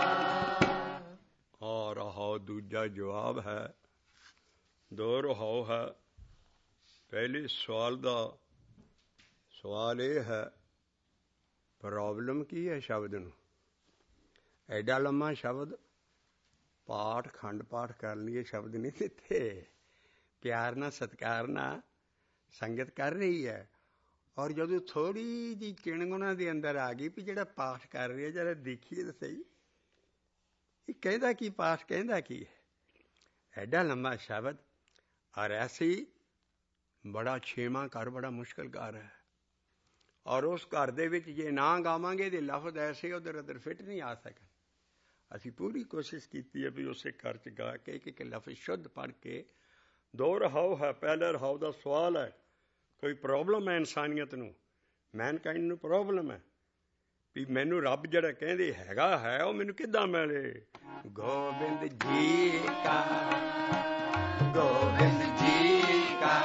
और रहाओ दूजा जवाब है, दो रहाओ है। पहले सवाल दा सवाल ये है, प्रॉब्लम की है शब्द नूं? एडा लम्मा शब्द पाठ खंड पाठ कर लिए शब्द नहीं दिते, प्यार ना सत्कार ना संगत कर रही है। और जदों थोड़ी जी किणगुणा दे अंदर आ गई भी जिहड़ा पाठ कर रही है, जरा देखिए तो सही ये कहता की, पाठ कहता की है। एडा लंबा शब्द और ऐसे ही बड़ा छेवां घर बड़ा मुश्किल घर है, और उस घर दे विच जे ना गावांगे तो लफ्ज ऐसे उधर उधर फिट नहीं आ सकन। असीं पूरी कोशिश की है भी उस घर च गा के एक एक लफ्ज शुद्ध पढ़ के। दो रहाओ है, पहले रहाओ का सवाल है, कोई प्रॉब्लम है इंसानियत नूं, मैनकाइंड नूं प्रॉब्लम है भी मैनू रब जिहड़ा कहंदे हैगा है वो मैनू किद्दां मिले। गोबिंद जी का गोबिंद जी का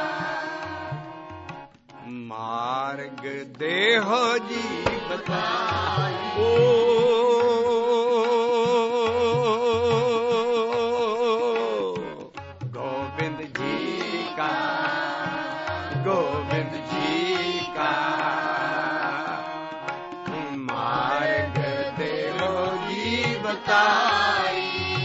मार्ग देहो जी बताई, गोबिंद जी का गोबिंद जी का मार्ग देहो जी बताई।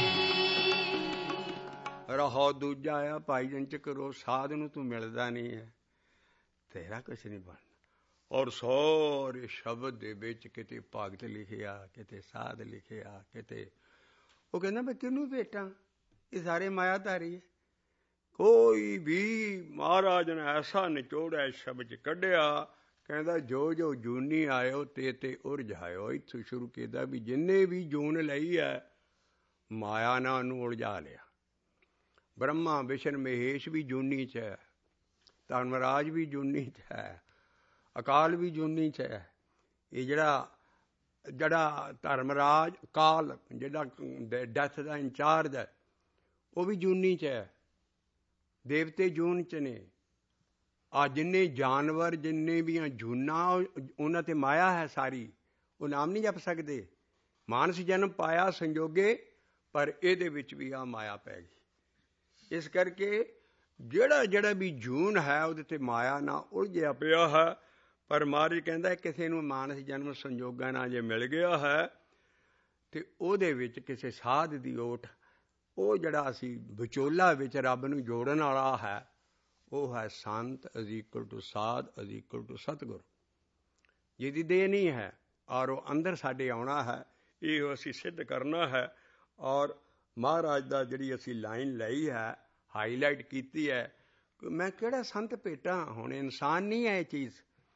रहो दूजा आ भाई जंच करो, साध नूं तू मिलदा नहीं है, तेरा कुछ नहीं बनना। और सारे शब्द दे विच किते भगत लिखिया, किते साध लिखिया, किते वो कहना मैं किनू भेटां, ये सारे मायाधारी है। कोई भी महाराज ने ऐसा निचोड़ा शब्द कढ़िया, कहता जो जो जूनी आयो ते ते उलझायो। इत्थों शुरू किया भी जिन्ने भी जून लई है माया ने उन्होंने उलझा लिया। ब्रह्मा विष्णु महेश भी जूनी च है, धर्मराज भी जूनी च है, अकाल भी जूनी च है। ये जड़ा जड़ा धर्मराज काल जिहड़ा डैथ का इंचार्ज है वो भी जूनी च है, देवते जून च ने। आ जिन्ने जानवर जिन्ने भी जूना उन्हां ते माया है सारी, वो नाम नहीं जप सकते। मानस जन्म पाया संजोगे, पर इहदे विच भी आ माया पै गई। इस करके ਜਿਹੜਾ ਜਿਹੜਾ भी जून है ਉਹਦੇ ਤੇ माया ना उलझिया पिया है। पर महाराज कहता किसी ਨੂੰ मानस जन्म संजोगां ਨਾਲ ਜੇ मिल गया है ਤੇ ਉਹਦੇ ਵਿੱਚ ਕਿਸੇ ਸਾਧ ਦੀ ਓਟ, ਉਹ ਜਿਹੜਾ ਅਸੀਂ ਵਿਚੋਲਾ ਵਿੱਚ ਰੱਬ ਨੂੰ ਜੋੜਨ ਵਾਲਾ ਹੈ, ਉਹ ਹੈ ਸੰਤ इज इक्वल टू साध इज इक्वल टू सतगुर। ਜਿਹਦੀ ਦੇਹ नहीं है और वो अंदर ਸਾਡੇ ਆਉਣਾ है, ਇਹ ਅਸੀਂ सिद्ध करना है। और महाराज ਦਾ ਜਿਹੜੀ ਅਸੀਂ ਲਾਈਨ ਲਈ है, हाईलाइट की है, मैं किहड़ा संत भेटा, हुण इंसान नहीं है ये चीज़।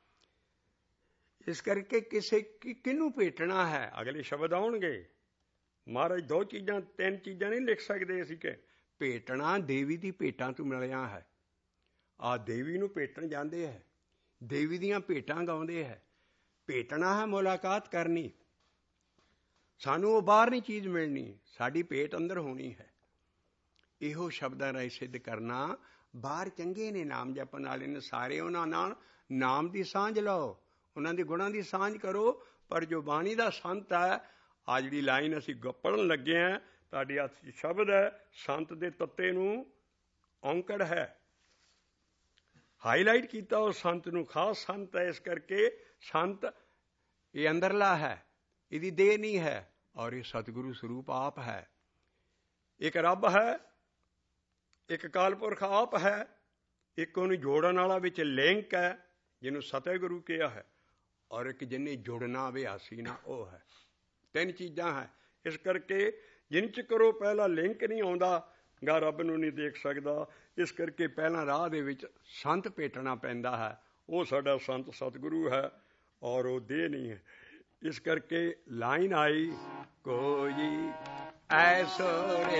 इस करके किसे कि, किनू भेटना है, अगले शब्द आउणगे। महाराज दो चीज़ां तीन चीज़ां नहीं लिख सकते असीं कि भेटना देवी दी भेटां तों मिलिया है। आ देवी नूं भेटण जांदे है, देवी दीयां भेटां गाउंदे है। भेटना है मुलाकात करनी, सानू वो बाहर नहीं चीज़ मिलनी, साडी भेट अंदर होनी है। इहो शब्दां राਹੀਂ सिद्ध करना। बाहर चंगे ने नाम जपण वाले ने, सारे उन्हां नाल नाम की सांझ लो, उन्हां दे गुणां की सांझ करो। पर जो बाणी का संत है, आ जिहड़ी लाइन असीं पढ़न लगे हैं, तुहाडे हत्थ 'च शब्द है, संत दे तत्ते नूं औंकड़ है, हाईलाइट कीता उस संत नूं, खास संत है। इस करके संत ये अंदरला है, इहदी देह नहीं है, और ये सतगुरु स्वरूप आप है। एक रब है, एक अकाल पुरख आप है, एक उन्हें जोड़न वाला विच लिंक है जिन्हों सतगुरु कहा है, और एक जिन्हें जुड़ना अभ्यासी ना वो है। तीन चीज़ां है। इस करके जिन च करो पहला लिंक नहीं आता, ਗਾ ਰੱਬ ਨੂੰ ਨਹੀਂ ਦੇਖ ਸਕਦਾ। ਇਸ ਕਰਕੇ ਪਹਿਲਾਂ ਰਾਹ ਦੇ ਵਿੱਚ ਸੰਤ ਭੇਟਣਾ ਪੈਂਦਾ ਹੈ। ਉਹ ਸਾਡਾ ਸੰਤ ਸਤਿਗੁਰੂ ਹੈ ਔਰ ਉਹ ਦੇਹ ਨਹੀਂ ਹੈ। ਇਸ ਕਰਕੇ ਲਾਈਨ ਆਈ, ਕੋਈ ਐਸੋ ਰੇ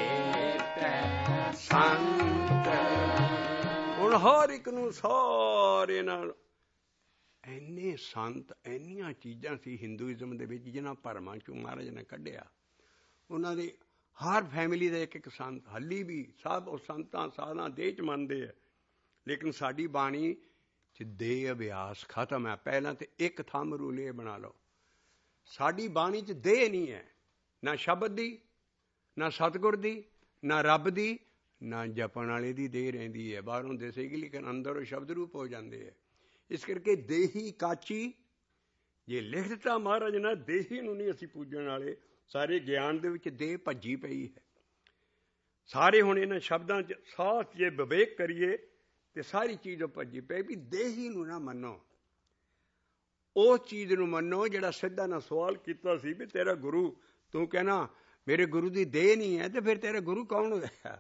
ਭੇਟੈ ਸੰਤ। ਹੁਣ ਹਰ ਇੱਕ ਨੂੰ ਸਾਰੇ ਨਾਲ ਇੰਨੇ ਸੰਤ, ਇੰਨੀਆਂ ਚੀਜ਼ਾਂ ਸੀ ਹਿੰਦੂਇਜ਼ਮ ਦੇ ਵਿੱਚ ਜਿਹਨਾਂ ਭਰਮਾਂ ਚੋਂ ਮਹਾਰਾਜ ਨੇ ਕੱਢਿਆ। ਉਹਨਾਂ ਦੇ ਹਰ ਫੈਮਿਲੀ ਦਾ ਇੱਕ ਇੱਕ ਸੰਤ, ਹਾਲੀ ਵੀ ਸਭ ਉਹ ਸੰਤਾਂ ਸਾਧਾਂ ਦੇਹ 'ਚ ਮੰਨਦੇ ਹੈ। ਲੇਕਿਨ ਸਾਡੀ ਬਾਣੀ 'ਚ ਦੇਹ ਅਭਿਆਸ ਖਤਮ ਹੈ। ਪਹਿਲਾਂ ਤਾਂ ਇੱਕ ਥੰਮ ਰੂਲ ਇਹ ਬਣਾ ਲਓ, ਸਾਡੀ ਬਾਣੀ 'ਚ ਦੇਹ ਨਹੀਂ ਹੈ, ਨਾ ਸ਼ਬਦ ਦੀ, ਨਾ ਸਤਿਗੁਰ ਦੀ, ਨਾ ਰੱਬ ਦੀ, ਨਾ ਜਪਣ ਵਾਲੇ ਦੀ ਦੇਹ ਰਹਿੰਦੀ ਹੈ। ਬਾਹਰੋਂ ਦਿਸੇਗੀ ਲੇਕਿਨ ਅੰਦਰੋਂ ਸ਼ਬਦ ਰੂਪ ਹੋ ਜਾਂਦੇ ਹੈ। ਇਸ ਕਰਕੇ ਦੇਹੀ ਕਾਚੀ ਜੇ ਲਿਖ ਦਿੱਤਾ ਮਹਾਰਾਜ ਨੇ, ਦੇਹੀ ਨੂੰ ਨਹੀਂ ਅਸੀਂ ਪੂਜਣ ਵਾਲੇ। ਸਾਰੇ ਗਿਆਨ ਦੇ ਵਿੱਚ ਦੇਹ ਭੱਜੀ ਪਈ ਹੈ। ਸਾਰੇ ਹੁਣ ਇਹਨਾਂ ਸ਼ਬਦਾਂ 'ਚ ਸਾਫ਼ ਜੇ ਵਿਵੇਕ ਕਰੀਏ ਤੇ ਸਾਰੀ ਚੀਜ਼ ਭੱਜੀ ਪਈ ਵੀ ਦੇਹੀ ਨੂੰ ਨਾ ਮੰਨੋ, ਉਹ ਚੀਜ਼ ਨੂੰ ਮੰਨੋ ਜਿਹੜਾ ਸਿੱਧਾ ਨਾ ਸਵਾਲ ਕੀਤਾ ਸੀ ਵੀ ਤੇਰਾ ਗੁਰੂ, ਤੂੰ ਕਹਿਣਾ ਮੇਰੇ ਗੁਰੂ ਦੀ ਦੇਹ ਨਹੀਂ ਹੈ ਤੇ ਫਿਰ ਤੇਰਾ ਗੁਰੂ ਕੌਣ ਹੋਇਆ?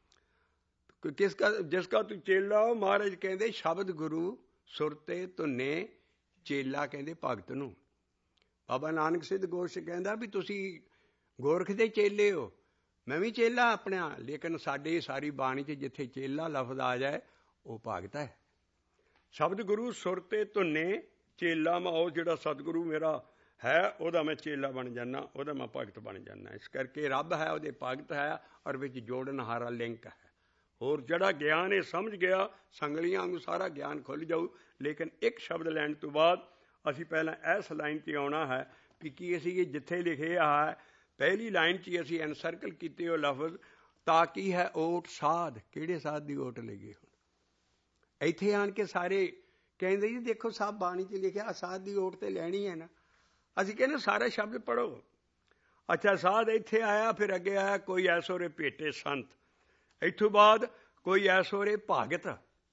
ਕਿਸ ਕਾ ਜਿਸ ਕਾ ਤੂੰ ਚੇਲਾ ਹੋ। ਮਹਾਰਾਜ ਕਹਿੰਦੇ ਸ਼ਬਦ ਗੁਰੂ ਸੁਰਤੇ ਧੁੰਨੇ, ਚੇਲਾ ਕਹਿੰਦੇ ਭਗਤ ਨੂੰ। ਬਾਬਾ ਨਾਨਕ ਸਿੱਧ ਗੋਸ਼ ਕਹਿੰਦਾ ਵੀ ਤੁਸੀਂ ਗੋਰਖ ਦੇ ਚੇਲੇ ਹੋ, ਮੈਂ ਵੀ ਚੇਲਾ ਆਪਣਾ। ਲੇਕਿਨ ਸਾਡੇ ਸਾਰੀ ਬਾਣੀ 'ਚ ਜਿੱਥੇ ਚੇਲਾ ਲਫ਼ਜ਼ ਆ ਜਾਏ ਉਹ ਭਗਤ ਹੈ। ਸ਼ਬਦ ਗੁਰੂ ਸੁਰਤੇ ਧੁੰਨੇ, ਚੇਲਾ ਮੈਂ ਉਹ ਜਿਹੜਾ ਸਤਿਗੁਰੂ ਮੇਰਾ ਹੈ ਉਹਦਾ ਮੈਂ ਚੇਲਾ ਬਣ ਜਾਂਦਾ, ਉਹਦਾ ਮੈਂ ਭਗਤ ਬਣ ਜਾਂਦਾ। ਇਸ ਕਰਕੇ ਰੱਬ ਹੈ, ਉਹਦੇ ਭਗਤ ਹੈ ਔਰ ਵਿੱਚ ਜੋੜਨ ਹਾਰਾ ਲਿੰਕ ਹੈ। ਹੋਰ ਜਿਹੜਾ ਗਿਆਨ ਇਹ ਸਮਝ ਗਿਆ, ਸੰਗਲੀਆਂ ਨੂੰ ਸਾਰਾ ਗਿਆਨ ਖੁੱਲ੍ਹ ਜਾਊ। ਲੇਕਿਨ ਇੱਕ ਸ਼ਬਦ ਲੈਣ ਤੋਂ ਬਾਅਦ ਅਸੀਂ ਪਹਿਲਾਂ ਇਸ ਲਾਈਨ 'ਤੇ ਆਉਣਾ ਹੈ ਕਿ ਕੀ ਅਸੀਂ ਇਹ ਜਿੱਥੇ ਲਿਖਿਆ ਹੈ ਪਹਿਲੀ ਲਾਈਨ 'ਚ ਹੀ ਅਸੀਂ ਐਨਸਰਕਲ ਕੀਤੇ ਉਹ ਲਫ਼ਜ਼, ਤਾਂ ਕੀ ਹੈ ਓਟ ਸਾਧ। ਕਿਹੜੇ ਸਾਧ ਦੀ ਓਟ ਲਈਏ? ਹੁਣ ਇੱਥੇ ਆਣ ਕੇ ਸਾਰੇ ਕਹਿੰਦੇ ਜੀ ਦੇਖੋ ਸਭ ਬਾਣੀ 'ਚ ਲਿਖਿਆ, ਸਾਧ ਦੀ ਓਟ ਤੇ ਲੈਣੀ ਹੈ ਨਾ। ਅਸੀਂ ਕਹਿੰਦੇ ਸਾਰਾ ਸ਼ਬਦ ਪੜ੍ਹੋ। ਅੱਛਾ, ਸਾਧ ਇੱਥੇ ਆਇਆ, ਫਿਰ ਅੱਗੇ ਆਇਆ ਕੋਈ ਐਸੋ ਰੇ ਭੇਟੇ ਸੰਤ, ਇੱਥੋਂ ਬਾਅਦ ਕੋਈ ਐਸੋ ਰੇ ਭਗਤ।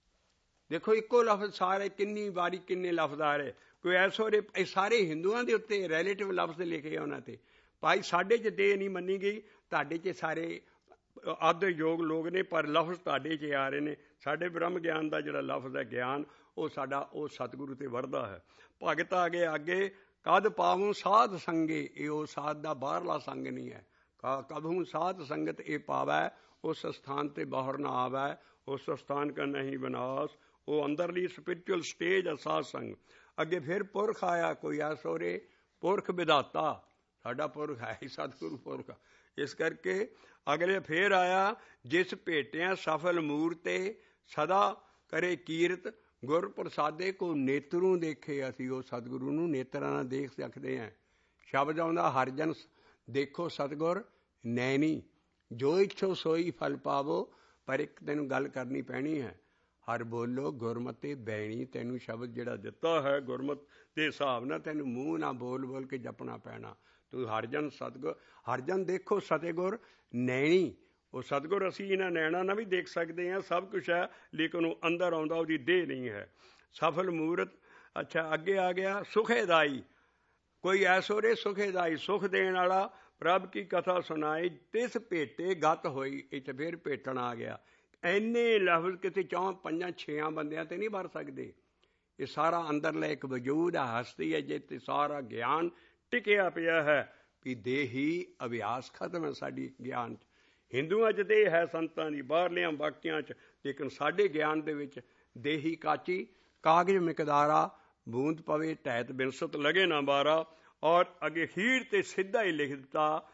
ਦੇਖੋ ਇੱਕੋ ਲਫ਼ਜ਼ ਸਾਰੇ, ਕਿੰਨੀ ਵਾਰੀ ਕਿੰਨੇ ਲਫ਼ਜ਼ ਆ ਰਹੇ। ਕੋਈ ਐਸੋ ਰੇ, ਇਹ ਸਾਰੇ ਹਿੰਦੂਆਂ ਦੇ ਉੱਤੇ ਰਿਲੇਟਿਵ ਲਫ਼ਜ਼ ਲਿਖੇ ਉਹਨਾਂ 'ਤੇ। ਭਾਈ ਸਾਡੇ 'ਚ ਦੇਹ ਨਹੀਂ ਮੰਨੀ ਗਈ, ਤੁਹਾਡੇ 'ਚ ਸਾਰੇ ਅੱਧ ਯੋਗ ਲੋਕ ਨੇ, ਪਰ ਲਫ਼ਜ਼ ਤੁਹਾਡੇ 'ਚ ਆ ਰਹੇ ਨੇ। ਸਾਡੇ ਬ੍ਰਹਮ ਗਿਆਨ ਦਾ ਜਿਹੜਾ ਲਫ਼ਜ਼ ਹੈ ਗਿਆਨ, ਉਹ ਸਾਡਾ ਉਹ ਸਤਿਗੁਰੂ 'ਤੇ ਵਰਦਾ ਹੈ। ਭਗਤ ਆ ਗਏ ਅੱਗੇ, ਕਦ ਪਾਵੂੰ ਸਾਧ ਸੰਗੇ, ਇਹ ਉਹ ਸਾਧ ਦਾ ਬਾਹਰਲਾ ਸੰਗ ਨਹੀਂ ਹੈ। ਕਬਹੂ ਸਾਧ ਸੰਗਤ ਇਹ ਪਾਵੈ, ਉਸ ਸਥਾਨ 'ਤੇ ਬਾਹਰ ਨਾ ਆਵੈ, ਉਸ ਸਥਾਨ ਕਾ ਨਹੀਂ ਵਿਨਾਸ਼। ਉਹ ਅੰਦਰਲੀ ਸਪਿਰਚੁਅਲ ਸਟੇਜ ਹੈ ਸਾਧ ਸੰਗ। ਅੱਗੇ ਫਿਰ ਪੁਰਖ ਆਇਆ, ਕੋਈ ਐਸੋ ਰੇ ਪੁਰਖ ਵਿਧਾਤਾ, ਸਾਡਾ ਪੁਰਖ ਹੈ ਹੀ ਸਤਿਗੁਰੂ ਪੁਰਖ। ਇਸ ਕਰਕੇ ਅਗਲੇ ਫਿਰ ਆਇਆ, ਜਿਸ ਭੇਟਿਆ ਸਫਲ ਮੂਰਤੇ, ਸਦਾ ਕਰੇ ਕੀਰਤ ਗੁਰ ਪ੍ਰਸਾਦੇ ਕੋ ਨੇਤਰੂ ਦੇਖੇ। ਅਸੀਂ ਉਹ ਸਤਿਗੁਰੂ ਨੂੰ ਨੇਤਰਾਂ ਨਾਲ ਦੇਖ ਸਕਦੇ ਹਾਂ। ਸ਼ਬਦ ਆਉਂਦਾ ਹਰਿਜਨ ਦੇਖੋ ਸਤਿਗੁਰ ਨੈਣੀ, ਜੋ ਇੱਛੋ ਸੋਈ ਫਲ ਪਾਵੋ। ਪਰ ਇੱਕ ਤੈਨੂੰ ਗੱਲ ਕਰਨੀ ਪੈਣੀ ਹੈ, ਹਰ ਬੋਲੋ ਗੁਰਮਤਿ ਬੈਣੀ। ਤੈਨੂੰ ਸ਼ਬਦ ਜਿਹੜਾ ਦਿੱਤਾ ਹੈ ਗੁਰਮਤ ਦੇ ਹਿਸਾਬ ਨਾਲ ਤੈਨੂੰ ਮੂੰਹ ਨਾਲ ਬੋਲ ਬੋਲ ਕੇ ਜਪਣਾ ਪੈਣਾ। ਤੂੰ ਹਰਜਨ ਸਤਿਗੁਰ, ਹਰਜਨ ਦੇਖੋ ਸਤਿਗੁਰ ਨੈਣੀ। ਉਹ ਸਤਿਗੁਰ ਅਸੀਂ ਇਹਨਾਂ ਨੈਣਾ ਨਾਲ ਵੀ ਦੇਖ ਸਕਦੇ ਹਾਂ, ਸਭ ਕੁਛ ਹੈ, ਲੇਕਿਨ ਉਹ ਅੰਦਰ ਆਉਂਦਾ, ਉਹਦੀ ਦੇਹ ਨਹੀਂ ਹੈ। ਸਫਲ ਮੂਰਤ। ਅੱਛਾ, ਅੱਗੇ ਆ ਗਿਆ ਸੁਖੇਦਾਈ, ਕੋਈ ਐਸੋ ਰੇ ਸੁਖੇਦਾਈ, ਸੁਖ ਦੇਣ ਵਾਲਾ, ਪ੍ਰਭ ਕੀ ਕਥਾ ਸੁਣਾਈ, ਤਿਸ ਭੇਟੇ ਗਤ ਹੋਈ। ਇੱਥੇ ਫਿਰ ਭੇਟਣ ਆ ਗਿਆ। ਇੰਨੇ ਲਫ਼ਜ਼ ਕਿਤੇ ਚੌਂ ਪੰਜਾਂ ਛੇਆਂ ਬੰਦਿਆਂ 'ਤੇ ਨਹੀਂ ਵਰ ਸਕਦੇ। ਇਹ ਸਾਰਾ ਅੰਦਰਲਾ ਇੱਕ ਵਜੂਦ ਹੈ, ਹਸਤੀ ਹੈ, ਜਿਸ 'ਤੇ ਸਾਰਾ ਗਿਆਨ ਟਿਕਿਆ ਪਿਆ ਹੈ। ਵੀ ਦੇਹੀ ਅਭਿਆਸ ਖਤਮ ਹੈ ਸਾਡੀ ਗਿਆਨ 'ਚ। ਹਿੰਦੂਆਂ 'ਚ ਦੇਹ ਹੈ ਸੰਤਾਂ ਦੀ, ਬਾਹਰਲਿਆਂ ਬਾਕੀਆਂ 'ਚ, ਲੇਕਿਨ ਸਾਡੇ ਗਿਆਨ ਦੇ ਵਿੱਚ ਦੇਹੀ ਕਾਚੀ, ਕਾਗਜ਼ ਮਿਕਦਾਰਾ, ਬੂੰਦ ਪਵੇ ਢੈਤ ਬਿਨਸਤ ਲਗੇ ਨਾ ਬਾਰਾ। ਔਰ ਅੱਗੇ ਹੀਰ 'ਤੇ ਸਿੱਧਾ ਹੀ ਲਿਖ ਦਿੱਤਾ,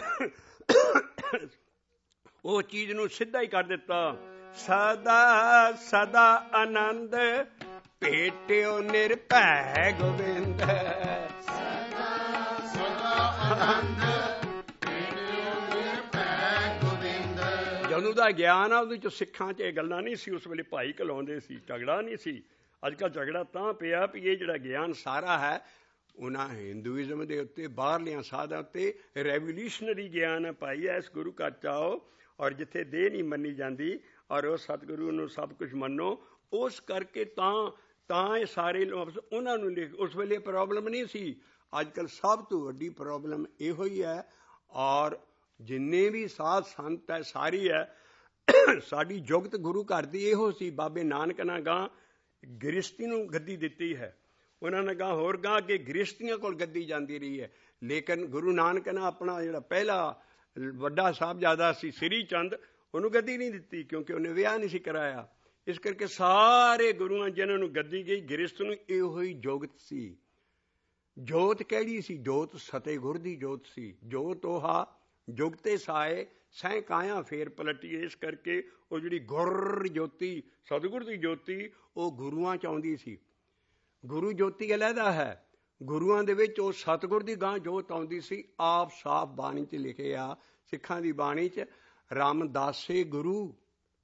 ਉਹ ਚੀਜ਼ ਨੂੰ ਸਿੱਧਾ ਹੀ ਕਰ ਦਿੱਤਾ। ਸਦਾ ਸਦਾ ਆਨੰਦ ਭੇਟਿਓ ਨਿਰਭੈ ਗੋਬਿੰਦ, ਸਦਾ ਸਦਾ ਆਨੰਦ ਭੇਟਿਓ ਨਿਰਭੈ ਗੋਬਿੰਦ। ਜਦੋਂ ਦਾ ਗਿਆਨ ਆ ਉਹਦੇ 'ਚ ਸਿੱਖਾਂ 'ਚ ਇਹ ਗੱਲਾਂ ਨਹੀਂ ਸੀ। ਉਸ ਵੇਲੇ ਭਾਈ ਘਲਾਉਂਦੇ ਸੀ, ਝਗੜਾ ਨਹੀਂ ਸੀ। ਅੱਜ ਕੱਲ੍ਹ ਝਗੜਾ ਤਾਂ ਪਿਆ ਵੀ ਇਹ ਜਿਹੜਾ ਗਿਆਨ ਸਾਰਾ ਹੈ ਉਹਨਾਂ ਹਿੰਦੂਇਜ਼ਮ ਦੇ ਉੱਤੇ, ਬਾਹਰਲਿਆਂ ਸਾਧਾਂ ਉੱਤੇ ਰੈਵੋਲਿਊਸ਼ਨਰੀ ਗਿਆਨ ਹੈ। ਭਾਈ ਇਸ ਗੁਰੂ ਘਰ 'ਚ ਆਓ ਔਰ ਜਿੱਥੇ ਦੇਹ ਨਹੀਂ ਮੰਨੀ ਜਾਂਦੀ ਔਰ ਉਸ ਸਤਿਗੁਰੂ ਨੂੰ ਸਭ ਕੁਝ ਮੰਨੋ। ਉਸ ਕਰਕੇ ਤਾਂ ਤਾਂ ਇਹ ਸਾਰੇ ਲਫ਼ਜ਼ ਉਹਨਾਂ ਨੂੰ ਲਿਖ। ਉਸ ਵੇਲੇ ਪ੍ਰੋਬਲਮ ਨਹੀਂ ਸੀ। ਅੱਜ ਕੱਲ੍ਹ ਸਭ ਤੋਂ ਵੱਡੀ ਪ੍ਰੋਬਲਮ ਇਹੋ ਹੀ ਹੈ। ਔਰ ਜਿੰਨੇ ਵੀ ਸਾਧ ਸੰਤ ਹੈ ਸਾਰੀ ਹੈ ਸਾਡੀ ਜੁਗਤ ਗੁਰੂ ਘਰ ਦੀ ਇਹੋ ਸੀ। ਬਾਬੇ ਨਾਨਕ ਨੇ ਗਾਂ ਗ੍ਰਸਤੀ ਨੂੰ ਗੱਦੀ ਦਿੱਤੀ ਹੈ, ਉਹਨਾਂ ਨੇ ਗਾਂ ਹੋਰ ਗਾਂ ਕਿ ਗ੍ਰਸਤੀਆਂ ਕੋਲ ਗੱਦੀ ਜਾਂਦੀ ਰਹੀ ਹੈ। ਲੇਕਿਨ ਗੁਰੂ ਨਾਨਕ ਨੇ ਆਪਣਾ ਜਿਹੜਾ ਪਹਿਲਾ ਵੱਡਾ ਸਾਹਿਬਜ਼ਾਦਾ ਸੀ ਸ੍ਰੀ ਚੰਦ, ਉਹਨੂੰ ਗੱਦੀ ਨਹੀਂ ਦਿੱਤੀ ਕਿਉਂਕਿ ਉਹਨੇ ਵਿਆਹ ਨਹੀਂ ਸੀ ਕਰਾਇਆ। ਇਸ ਕਰਕੇ ਸਾਰੇ ਗੁਰੂਆਂ ਜਿਹਨਾਂ ਨੂੰ ਗੱਦੀ ਗਈ ਗ੍ਰਸਤ ਨੂੰ ਇਹੋ ਹੀ ਜੋਗਤ ਸੀ। ਜੋਤ ਕਿਹੜੀ ਸੀ? ਜੋਤ ਸਤਿਗੁਰ ਦੀ ਜੋਤ ਸੀ। ਜੋਤ ਉਹਾ ਜੁਗਤੇ ਸਾਏ ਸਹਿ ਕਾਇਆ ਫੇਰ ਪਲਟੀ। ਇਸ ਕਰਕੇ ਉਹ ਜਿਹੜੀ ਗੁਰ ਜੋਤੀ ਸਤਿਗੁਰ ਦੀ ਜੋਤੀ ਉਹ ਗੁਰੂਆਂ 'ਚ ਆਉਂਦੀ ਸੀ। ਗੁਰੂ ਜੋਤੀ ਅਲੱਗਾ ਹੈ, ਗੁਰੂਆਂ ਦੇ ਵਿੱਚ ਉਹ ਸਤਿਗੁਰ ਦੀ ਗਾਂ ਜੋਤ ਆਉਂਦੀ ਸੀ। ਆਪ ਸਾਫ ਬਾਣੀ 'ਚ ਲਿਖਿਆ, ਸਿੱਖਾਂ ਦੀ ਬਾਣੀ 'ਚ, ਰਾਮਦਾਸੇ ਗੁਰੂ,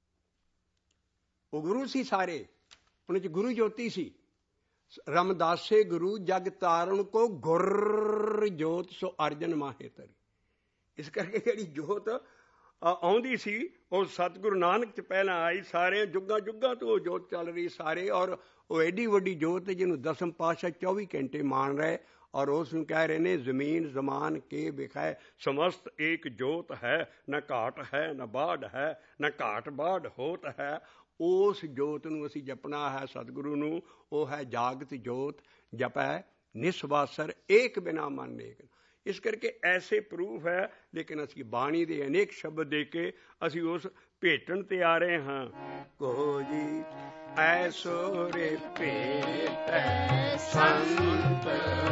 ਉਹ ਗੁਰੂ ਸੀ ਸਾਰੇ, ਉਹਨਾਂ 'ਚ ਗੁਰੂ ਜੋਤੀ ਸੀ। ਰਾਮਦਾਸੇ ਗੁਰੂ ਜਗ ਤਾਰਨ ਕੋ ਗੁਰ ਜੋਤ ਸੋ ਅਰਜਨ ਮਾਹੇ ਤਰੀ। ਇਸ ਕਰਕੇ ਜਿਹੜੀ ਜੋਤ ਆਉਂਦੀ ਸੀ ਉਹ ਸਤਿਗੁਰੂ ਨਾਨਕ 'ਚ ਪਹਿਲਾਂ ਆਈ। ਸਾਰੇ ਜੁੱਗਾਂ ਜੁੱਗਾਂ ਤੋਂ ਉਹ ਜੋਤ ਚੱਲ ਰਹੀ ਸਾਰੇ, ਔਰ ਉਹ ਐਡੀ ਵੱਡੀ ਜੋਤ ਜਿਹਨੂੰ ਦਸਮ ਪਾਤਸ਼ਾਹ ਚੌਵੀ ਘੰਟੇ ਮਾਣ ਰਹੇ, ਔਰ ਉਸ ਨੂੰ ਕਹਿ ਰਹੇ ਨੇ ਜ਼ਮੀਨ ਜ਼ਮਾਨ ਕੇ ਵਿਖਾਏ ਸਮਸਤ ਏਕ ਜੋਤ ਹੈ, ਨਾ ਘਾਟ ਹੈ ਨਾ ਬਾੜ ਹੈ, ਨਾ ਘਾਟ ਬਾੜ ਹੋਤ ਹੈ। ਉਸ ਜੋਤ ਨੂੰ ਅਸੀਂ ਜਪਣਾ ਹੈ, ਸਤਿਗੁਰੂ ਨੂੰ। ਉਹ ਹੈ ਜਾਗਤ ਜੋਤ ਜਪੈ ਨਿਸਵਾਸਰ ਏਕ ਬਿਨਾ ਮਨ ਨੇਕ। ਇਸ ਕਰਕੇ ਐਸੇ ਪ੍ਰੂਫ ਹੈ। ਲੇਕਿਨ ਅਸੀਂ ਬਾਣੀ ਦੇ ਅਨੇਕ ਸ਼ਬਦ ਦੇ ਕੇ ਅਸੀਂ ਉਸ ਭੇਟਣ ਤੇ ਆ ਰਹੇ ਹਾਂ। ਕੋ ਜੀ ਐਸੋ ਰੇ ਭੇਟੈ ਸੰਤ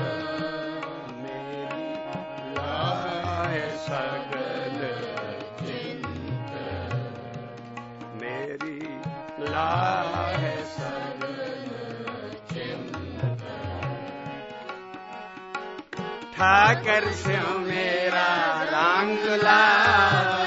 ਮੇਰੀ ਲਾਹੇ ਸਗਲ ਚਿੰਤ, ਮੇਰੀ ਲਾਹੇ ਸਗਲ ਚਿੰਤ। ਠਾਕਰ ਸਿਉ ਮੇਰਾ ਰੰਗ ਲਾਵੈ।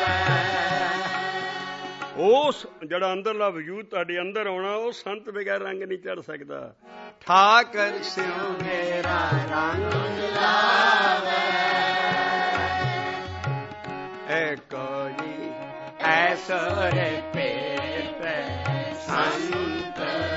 ਉਸ ਜਿਹੜਾ ਅੰਦਰਲਾ ਵਜੂਦ ਤੁਹਾਡੇ ਅੰਦਰ ਆਉਣਾ ਉਹ ਸੰਤ ਬਗੈਰ ਰੰਗ ਨਹੀਂ ਚੜ ਸਕਦਾ। ਠਾਕਰ ਸਿਉ ਮੇਰਾ ਰੰਗ ਲਾਵੈ, ਏਕੋ ਜੀ ਐਸੋ ਰੇ ਭੇਟੈ ਸੰਤ।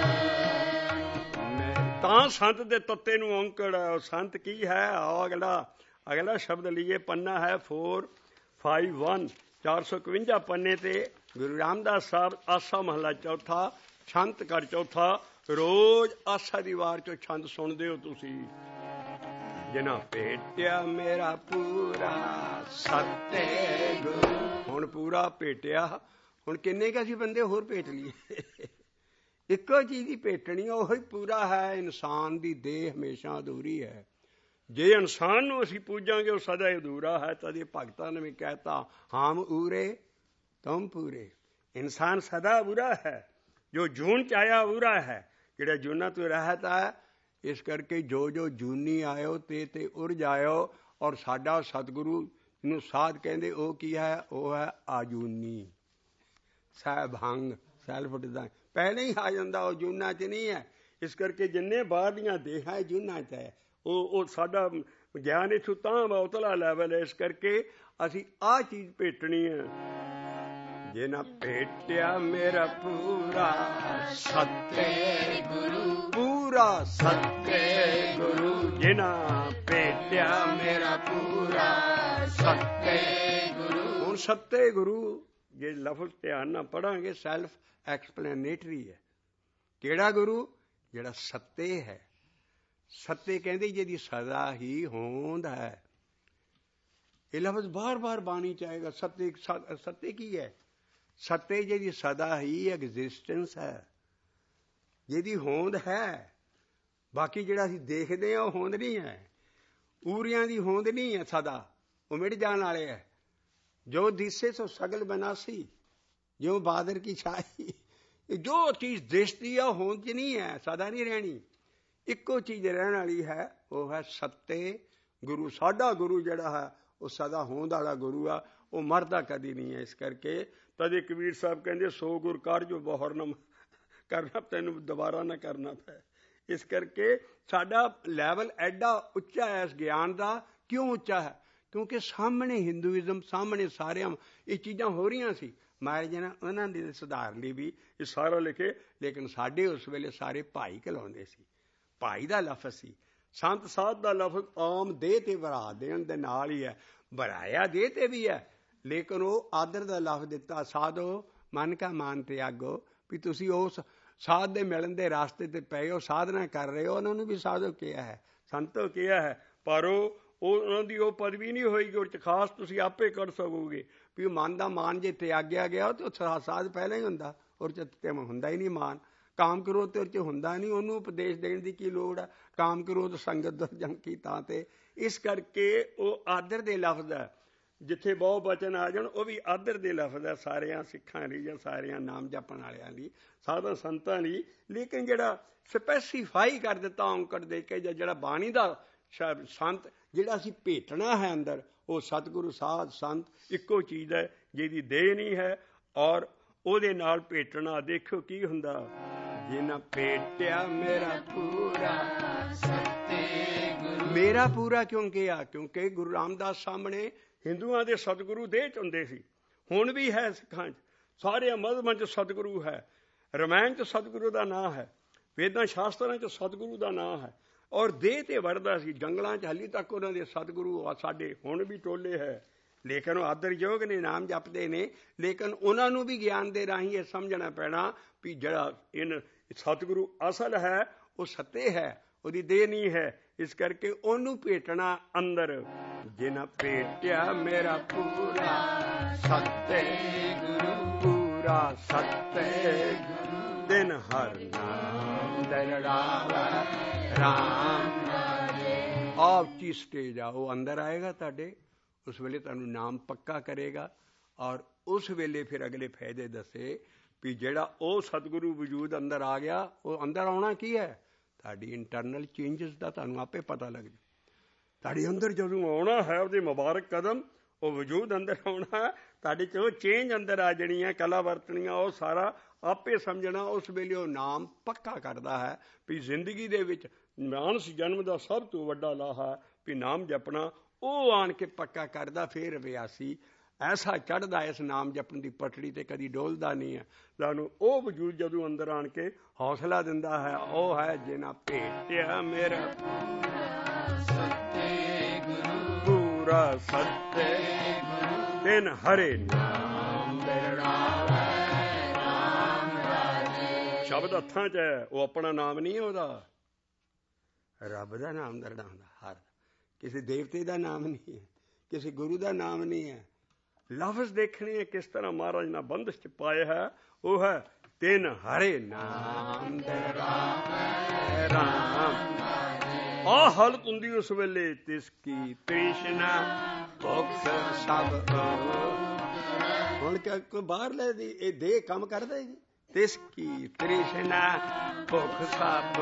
ਤਾਂ ਸੰਤ ਦੇ ਤੱਤੇ ਨੂੰ ਔਂਕੜ ਹੈ। ਉਹ ਸੰਤ ਕੀ ਹੈ? ਆਓ ਅਗਲਾ ਅਗਲਾ ਸ਼ਬਦ ਲਈਏ। ਪੰਨਾ ਹੈ ਫੋਰ ਫਾਈਵ ਵਨ ਚਾਰ ਸੌ ਇਕਵੰਜਾ ਪੰਨੇ ਤੇ ਗੁਰੂ ਰਾਮਦਾਸ ਸਾਹਿਬ ਆਸਾ ਮਹਲਾ ਚੌਥਾ ਛੰਤ ਕਰ ਚੌਥਾ। ਰੋਜ਼ ਆਸਾ ਦੀ ਵਾਰ ਚੋਂ ਛੰਦ ਸੁਣਦੇ ਹੋ ਤੁਸੀਂ। ਜਿਨਾ ਭੇਟਿਆ ਮੇਰਾ ਪੂਰਾ ਸੱਤੇ ਗੁਰੂ। ਹੁਣ ਪੂਰਾ ਭੇਟਿਆ, ਹੁਣ ਕਿੰਨੇ ਕੁ ਅਸੀਂ ਬੰਦੇ ਹੋਰ ਭੇਟ ਲਈਏ? ਇੱਕੋ ਚੀਜ਼ ਦੀ ਭੇਟਣੀ ਉਹ ਹੀ ਪੂਰਾ ਹੈ। ਇਨਸਾਨ ਦੀ ਦੇਹ ਹਮੇਸ਼ਾ ਅਧੂਰੀ ਹੈ। ਜੇ ਇਨਸਾਨ ਨੂੰ ਅਸੀਂ ਪੂਜਾਂਗੇ ਉਹ ਸਦਾ ਅਧੂਰਾ ਹੈ। ਤਦ ਇਹ ਭਗਤਾਂ ਨੇ ਵੀ ਕਹਿਤਾ ਹਮ ਊਰੇ ਤੁਮ ਪੂਰੇ। ਇਨਸਾਨ ਸਦਾ ਅਧੂਰਾ ਹੈ, ਜੋ ਜੂਨ ਚ ਆਇਆ ਅਧੂਰਾ ਹੈ, ਜਿਹੜਾ ਜੂਨਾਂ ਤੋਂ ਰਹਿਤ ਹੈ। ਇਸ ਕਰਕੇ ਜੋ ਜੋ ਜੂਨੀ ਆਇਓ ਤੇ ਤੇ ਉਰ ਜਾਇਓ। ਔਰ ਸਾਡਾ ਸਤਿਗੁਰੂ ਨੂੰ ਸਾਧ ਕਹਿੰਦੇ ਉਹ ਕੀ ਹੈ? ਉਹ ਹੈ ਆਜੂਨੀ ਸਹਿਭੰਗ ਸੈਲਫ ਡਿਜ਼ਾਈਨ। ਪਹਿਲਾਂ ਹੀ ਆ ਜਾਂਦਾ, ਉਹ ਜੂਨਾਂ 'ਚ ਨਹੀਂ ਹੈ। ਇਸ ਕਰਕੇ ਜਿੰਨੇ ਬਾਹਰ ਦੀਆਂ ਦੇਹਾਂ ਜੂਨਾਂ 'ਚ ਹੈ। ਉਹ ਉਹ ਸਾਡਾ ਗਿਆਨ ਇੱਥੋਂ ਤਾਂ ਉਤਲਾ ਲੈਵਲ ਹੈ। ਇਸ ਕਰਕੇ ਅਸੀਂ ਆਹ ਚੀਜ਼ ਭੇਟਣੀ ਹੈ। ਜੇ ਨਾ ਭੇਟਿਆ ਮੇਰਾ ਪੂਰਾ ਸੱਤੇ ਗੁਰੂ, ਪੂਰਾ ਸੱਤੇ ਗੁਰੂ। ਜੇ ਨਾ ਭੇਟਿਆ ਮੇਰਾ ਪੂਰਾ ਸੱਤੇ ਗੁਰੂ। ਹੁਣ ਸੱਤੇ ਗੁਰੂ ਜੇ ਲਫ਼ਜ਼ ਧਿਆਨ ਨਾਲ ਪੜਾਂਗੇ ਸੈਲਫ ਐਕਸਪਲੇਨੇਟਰੀ ਹੈ। ਕਿਹੜਾ ਗੁਰੂ? ਜਿਹੜਾ ਸੱਤੇ ਹੈ। ਸੱਤੇ ਕਹਿੰਦੇ ਜਿਹਦੀ ਸਦਾ ਹੀ ਹੋਂਦ ਹੈ। ਇਹ ਲਫ਼ਜ਼ ਬਾਰ ਬਾਰ ਬਾਣੀ ਚ ਆਏਗਾ। ਸੱਤੇ ਸੱਤੇ ਕੀ ਹੈ? ਸੱਤੇ ਜਿਹਦੀ ਸਦਾ ਹੀ ਐਗਜ਼ਿਸਟੈਂਸ ਹੈ, ਜਿਹਦੀ ਹੋਂਦ ਹੈ। ਬਾਕੀ ਜਿਹੜਾ ਅਸੀਂ ਦੇਖਦੇ ਹਾਂ ਉਹ ਹੋਂਦ ਨਹੀਂ ਹੈ। ਊਰੀਆਂ ਦੀ ਹੋਂਦ ਨਹੀਂ ਹੈ ਸਦਾ, ਉਹ ਮਿਟ ਜਾਣ ਵਾਲੇ ਹੈ। ਜੋ ਦਿਸੇ ਸੋ ਸਗਲ ਬਨਾਸੀ, ਜਿਉਂ ਬਾਦਰ ਕੀ ਛਾਈ। ਜੋ ਚੀਜ਼ ਦਿਸਦੀ ਆ ਹੋਂਦ 'ਚ ਨਹੀਂ ਹੈ, ਸਦਾ ਨਹੀਂ ਰਹਿਣੀ। ਇੱਕੋ ਚੀਜ਼ ਰਹਿਣ ਵਾਲੀ ਹੈ, ਉਹ ਹੈ ਸੱਤੇ ਗੁਰੂ। ਸਾਡਾ ਗੁਰੂ ਜਿਹੜਾ ਹੈ ਉਹ ਸਦਾ ਹੋਂਦ ਵਾਲਾ ਗੁਰੂ ਆ, ਉਹ ਮਰਦਾ ਕਦੀ ਨਹੀਂ ਹੈ। ਇਸ ਕਰਕੇ ਤਦੇ ਕਬੀਰ ਸਾਹਿਬ ਕਹਿੰਦੇ ਸੋ ਗੁਰ ਕਰ ਜੋ ਬਹਰ ਨਾ ਕਰਨਾ, ਤੈਨੂੰ ਦੁਬਾਰਾ ਨਾ ਕਰਨਾ ਪਏ। ਇਸ ਕਰਕੇ ਸਾਡਾ ਲੈਵਲ ਐਡਾ ਉੱਚਾ ਹੈ ਇਸ ਗਿਆਨ ਦਾ। ਕਿਉਂ ਉੱਚਾ ਹੈ? ਕਿਉਂਕਿ ਸਾਹਮਣੇ ਹਿੰਦੂਇਜ਼ਮ, ਸਾਹਮਣੇ ਸਾਰਿਆਂ ਇਹ ਚੀਜ਼ਾਂ ਹੋ ਰਹੀਆਂ ਸੀ। ਮਹਾਰਾਜ ਜੀ ਨੇ ਉਹਨਾਂ ਦੇ ਸੁਧਾਰ ਲਈ ਵੀ ਇਹ ਸਾਰਾ ਲਿਖੇ। ਲੇਕਿਨ ਸਾਡੇ ਉਸ ਵੇਲੇ ਸਾਰੇ ਭਾਈ ਕਹਿਲਾਉਂਦੇ ਸੀ। ਭਾਈ ਦਾ ਲਫ਼ਜ਼ ਸੀ। ਸੰਤ ਸਾਧ ਦਾ ਲਫ਼ਜ਼ ਆਮ ਦੇਹ ਤੇ ਵਰਾ ਦੇਣ ਦੇ ਨਾਲ ਹੀ ਹੈ। ਵਰਾਇਆ ਦੇਹ ਤੇ ਵੀ ਹੈ, ਲੇਕਿਨ ਉਹ ਆਦਰ ਦਾ ਲਫ਼ਜ਼ ਦਿੱਤਾ, ਸਾਧੋ ਮਨ ਕਾ ਮਾਨ ਤਿਆਗੋ, ਵੀ ਤੁਸੀਂ ਉਸ ਸਾਧ ਦੇ ਮਿਲਣ ਦੇ ਰਾਸਤੇ ਤੇ ਪਏ ਹੋ, ਸਾਧਨਾ ਕਰ ਰਹੇ ਹੋ, ਉਹਨਾਂ ਨੂੰ ਵੀ ਸਾਧੋ ਕਿਹਾ ਹੈ, ਸੰਤੋ ਕਿਹਾ ਹੈ। ਪਰ ਉਹ ਉਹ ਉਹਨਾਂ ਦੀ ਉਹ ਪਦਵੀ ਨਹੀਂ ਹੋਏਗੀ, ਉਹ 'ਚ ਖਾਸ ਤੁਸੀਂ ਆਪੇ ਕਰ ਸਕੋਗੇ ਵੀ ਮਨ ਦਾ ਮਾਨ ਜੇ ਤਿਆਗਿਆ ਗਿਆ ਤਾਂ ਸਾਧ ਪਹਿਲਾਂ ਹੀ ਹੁੰਦਾ, ਉਹ 'ਚ ਤੇ ਹੁੰਦਾ ਹੀ ਨਹੀਂ ਮਾਨ। ਕਾਮ ਕ੍ਰੋਧ ਤੇ ਉਹ 'ਚ ਹੁੰਦਾ ਨਹੀਂ, ਉਹਨੂੰ ਉਪਦੇਸ਼ ਦੇਣ ਦੀ ਕੀ ਲੋੜ ਹੈ। ਕਾਮ ਕ੍ਰੋਧ ਸੰਗਤ ਦੁਰਜਨ ਕੀ ਤਾਂ ਤੇ, ਇਸ ਕਰਕੇ ਉਹ ਆਦਰ ਦੇ ਲਫ਼ਜ਼ ਹੈ। ਜਿੱਥੇ ਬਹੁ ਬਚਨ ਆ ਜਾਣ ਉਹ ਵੀ ਆਦਰ ਦੇ ਲਫ਼ਜ਼ ਹੈ ਸਾਰਿਆਂ ਸਿੱਖਾਂ ਲਈ ਜਾਂ ਸਾਰਿਆਂ ਨਾਮ ਜਪਣ ਵਾਲਿਆਂ ਲਈ, ਸਾਧਾਂ ਸੰਤਾਂ ਲਈ। ਲੇਕਿਨ ਜਿਹੜਾ ਸਪੈਸੀਫਾਈ ਕਰ ਦਿੱਤਾ ਔਂਕੜ ਦੇ ਕੇ, ਜਾਂ ਜਿਹੜਾ ਬਾਣੀ ਦਾ ਸੰਤ ਜਿਹੜਾ ਅਸੀਂ ਭੇਟਣਾ ਹੈ ਅੰਦਰ, ਉਹ ਸਤਿਗੁਰੂ ਸਾਧ ਸੰਤ ਇੱਕੋ ਚੀਜ਼ ਹੈ, ਜਿਹਦੀ ਦੇਹ ਨਹੀਂ ਹੈ। ਔਰ ਉਹਦੇ ਨਾਲ ਭੇਟਣਾ ਦੇਖੋ ਕੀ ਹੁੰਦਾ, ਜਿਨਾ ਭੇਟਿਆ ਮੇਰਾ ਪੂਰਾ ਸਤਿਗੁਰੂ। ਮੇਰਾ ਪੂਰਾ ਕਿਉਂ ਕਿਹਾ? ਕਿਉਂਕਿ ਗੁਰੂ ਰਾਮਦਾਸ ਸਾਹਮਣੇ ਹਿੰਦੂਆਂ ਦੇ ਸਤਿਗੁਰੂ ਦੇਹ 'ਚ ਹੁੰਦੇ ਸੀ, ਹੁਣ ਵੀ ਹੈ ਸਿੱਖਾਂ 'ਚ, ਸਾਰਿਆਂ ਮਜ਼ਹਬਾਂ 'ਚ ਸਤਿਗੁਰੂ ਹੈ। ਰਮਾਇਣ 'ਚ ਸਤਿਗੁਰੂ ਦਾ ਨਾਂ ਹੈ, ਵੇਦਾਂ ਸ਼ਾਸਤਰਾਂ 'ਚ ਸਤਿਗੁਰੂ ਦਾ ਨਾਂ ਹੈ। ਔਰ ਦੇਹ 'ਤੇ ਵੜਦਾ ਸੀ ਜੰਗਲਾਂ 'ਚ, ਹਾਲੀ ਤੱਕ ਉਹਨਾਂ ਦੇ ਸਤਿਗੁਰੂ ਆ ਸਾਡੇ ਹੁਣ ਵੀ ਟੋਲੇ ਹੈ। ਲੇਕਿਨ ਉਹ ਆਦਰਯੋਗ ਨੇ, ਨਾਮ ਜਪਦੇ ਨੇ। ਲੇਕਿਨ ਉਹਨਾਂ ਨੂੰ ਵੀ ਗਿਆਨ ਦੇ ਰਾਹੀਂ ਇਹ ਸਮਝਣਾ ਪੈਣਾ ਵੀ ਜਿਹੜਾ ਇਨ ਸਤਿਗੁਰੂ ਅਸਲ ਹੈ ਉਹ ਸੱਤੇ ਹੈ, ਉਹਦੀ ਦੇਹ ਨਹੀਂ ਹੈ। ਇਸ ਕਰਕੇ ਉਹਨੂੰ ਭੇਟਣਾ ਅੰਦਰ, ਜਿਨਾ ਭੇਟਿਆ ਮੇਰਾ ਪੂਰਾ ਸਤਿਗੁਰੂ, ਪੂਰਾ ਸਤਿਗੁਰੂ, ਦਿਨ ਹਰ ਨਾਮ ਦਰੜਾਵੇ ਰਾਮ। ਆਪ ਚੀ ਸਟੇਜ ਆ, ਉਹ ਅੰਦਰ ਆਏਗਾ ਤੁਹਾਡੇ, ਉਸ ਵੇਲੇ ਤੁਹਾਨੂੰ ਨਾਮ ਪੱਕਾ ਕਰੇਗਾ। ਔਰ ਉਸ ਵੇਲੇ ਫਿਰ ਅਗਲੇ ਫਾਇਦੇ ਦੱਸੇ ਵੀ ਜਿਹੜਾ ਉਹ ਸਤਿਗੁਰੂ ਵਜੂਦ ਅੰਦਰ ਆ ਗਿਆ, ਉਹ ਅੰਦਰ ਆਉਣਾ ਕੀ ਹੈ? ਤੁਹਾਡੀ ਇੰਟਰਨਲ ਚੇਂਜਸ ਦਾ ਤੁਹਾਨੂੰ ਆਪੇ ਪਤਾ ਲੱਗ ਜਾਊ। ਤੁਹਾਡੇ ਅੰਦਰ ਜਦੋਂ ਆਉਣਾ ਹੈ ਉਹਦੇ ਮੁਬਾਰਕ ਕਦਮ, ਉਹ ਵਜੂਦ ਅੰਦਰ ਆਉਣਾ, ਤੁਹਾਡੇ 'ਚ ਉਹ ਚੇਂਜ ਅੰਦਰ ਆ ਜਾਣੀਆਂ, ਕਲਾ ਵਰਤਣੀਆਂ, ਉਹ ਸਾਰਾ ਆਪੇ ਸਮਝਣਾ। ਉਸ ਵੇਲੇ ਉਹ ਨਾਮ ਪੱਕਾ ਕਰਦਾ ਹੈ ਵੀ ਜ਼ਿੰਦਗੀ ਦੇ ਵਿੱਚ ਮਾਨਸ ਜਨਮ ਦਾ ਸਭ ਤੋਂ ਵੱਡਾ ਲਾਹਾ ਵੀ ਨਾਮ ਜਪਣਾ, ਉਹ ਆਣ ਕੇ ਪੱਕਾ ਕਰਦਾ। ਫਿਰ ਅਭਿਆਸੀ ਐਸਾ ਚੜ੍ਹਦਾ ਇਸ ਨਾਮ ਜਪਣ ਦੀ ਪਟੜੀ ਤੇ, ਕਦੀ ਡੋਲਦਾ ਨਹੀਂ ਹੈ। ਸਾਨੂੰ ਉਹ ਵਜੂਦ ਜਦੋਂ ਅੰਦਰ ਆਣ ਕੇ ਹੌਸਲਾ ਦਿੰਦਾ ਹੈ, ਉਹ ਹੈ ਜਿਨਾ ਭੇਟਿਆ ਮੇਰਾ ਸਤਿਗੁਰੂ, ਪੂਰਾ ਸਤਿਗੁਰੂ, ਦਿਨ ਹਰੇ ਨਾਮ ਦਰੜਾਵੇ ਰਾਮ ਰਾਜੇ। ਸ਼ਬਦ ਹੱਥਾਂ 'ਚ ਹੈ, ਉਹ ਆਪਣਾ ਨਾਮ ਨਹੀਂ, ਉਹਦਾ ਰੱਬ ਦਾ ਨਾਮ ਦਰੜਾਉਂਦਾ। ਹਰ ਕਿਸੇ ਦੇਵਤੇ ਦਾ ਨਾਮ ਨਹੀਂ ਹੈ, ਕਿਸੇ ਗੁਰੂ ਦਾ ਨਾਮ ਨਹੀਂ ਹੈ। ਲਫ਼ਜ਼ ਦੇਖਣੇ ਹੈ ਕਿਸ ਤਰ੍ਹਾਂ ਮਹਾਰਾਜ ਨੇ ਬੰਦਸ਼ 'ਚ ਪਾਇਆ ਹੈ, ਉਹ ਹੈ ਤਿੰਨ ਹਰੇ ਨਾਮ ਦਰੜਾਵੇ ਰਾਮ। ਆਹ ਹਾਲਤ ਹੁੰਦੀ ਉਸ ਵੇਲੇ, ਤਿਸ ਕੀ ਤ੍ਰਿਸ਼ਨਾ ਭੁੱਖ ਸਭ। ਹੁਣ ਕਿਆ ਕੋਈ ਬਾਹਰ ਲੈ ਦੀ ਇਹ ਦੇਹ ਕੰਮ ਕਰਦਾ ਜੀ? ਤਿਸ ਕੀ ਤ੍ਰਿਸ਼ਨਾ ਭੁੱਖ ਸਭ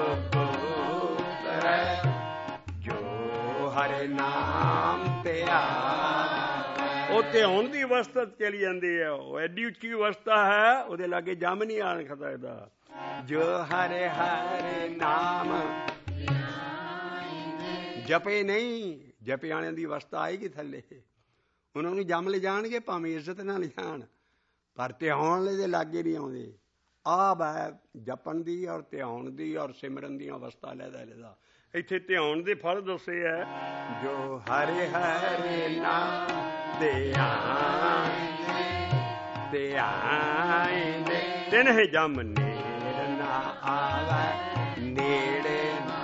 ਜੋ ਹਰੇ ਨਾਮ ਤੇ ਆ। ਉਹ ਤੇ ਹੁਣ ਦੀ ਅਵਸਥਾ ਚਲੀ ਜਾਂਦੀ ਹੈ, ਉਹ ਐਡੀ ਉੱਚੀ ਅਵਸਥਾ ਹੈ, ਉਹਦੇ ਲਾਗੇ ਜੰਮ ਨਹੀਂ ਆਣ ਸਕਦਾ। ਜੋ ਹਰੇ ਹਰੇ ਨਾਮ ਜਪੇ ਨਹੀਂ, ਜਪੇ ਵਾਲਿਆਂ ਦੀ ਅਵਸਥਾ ਆਏਗੀ ਥੱਲੇ, ਉਹਨਾਂ ਨੂੰ ਜੰਮ ਲੈ ਜਾਣਗੇ ਭਾਵੇਂ ਇੱਜ਼ਤ ਨਾਲ ਲਿਜਾਣ, ਪਰ ਧਿਆਉਣ ਦੇ ਲਾਗੇ ਨਹੀਂ ਆਉਂਦੇ। ਆਹ ਹੈ ਜਪਣ ਦੀ ਔਰ ਧਿਆਉਣ ਦੀ ਔਰ ਸਿਮਰਨ ਦੀਆਂ ਅਵਸਥਾ ਲੈਦਾ ਲੈਦਾ। ਇੱਥੇ ਧਿਆਉਣ ਦੇ ਫਲ ਦੱਸੇ ਹੈ, ਜੋ ਹਰੇ ਹਰੇ ਨਾਮ ਧਿਆਨ ਧਿਆਨ ਤਿਨ ਹੈ ਜਮ ਨੇੜ ਨਾ ਆਵੇ, ਨੇੜੇ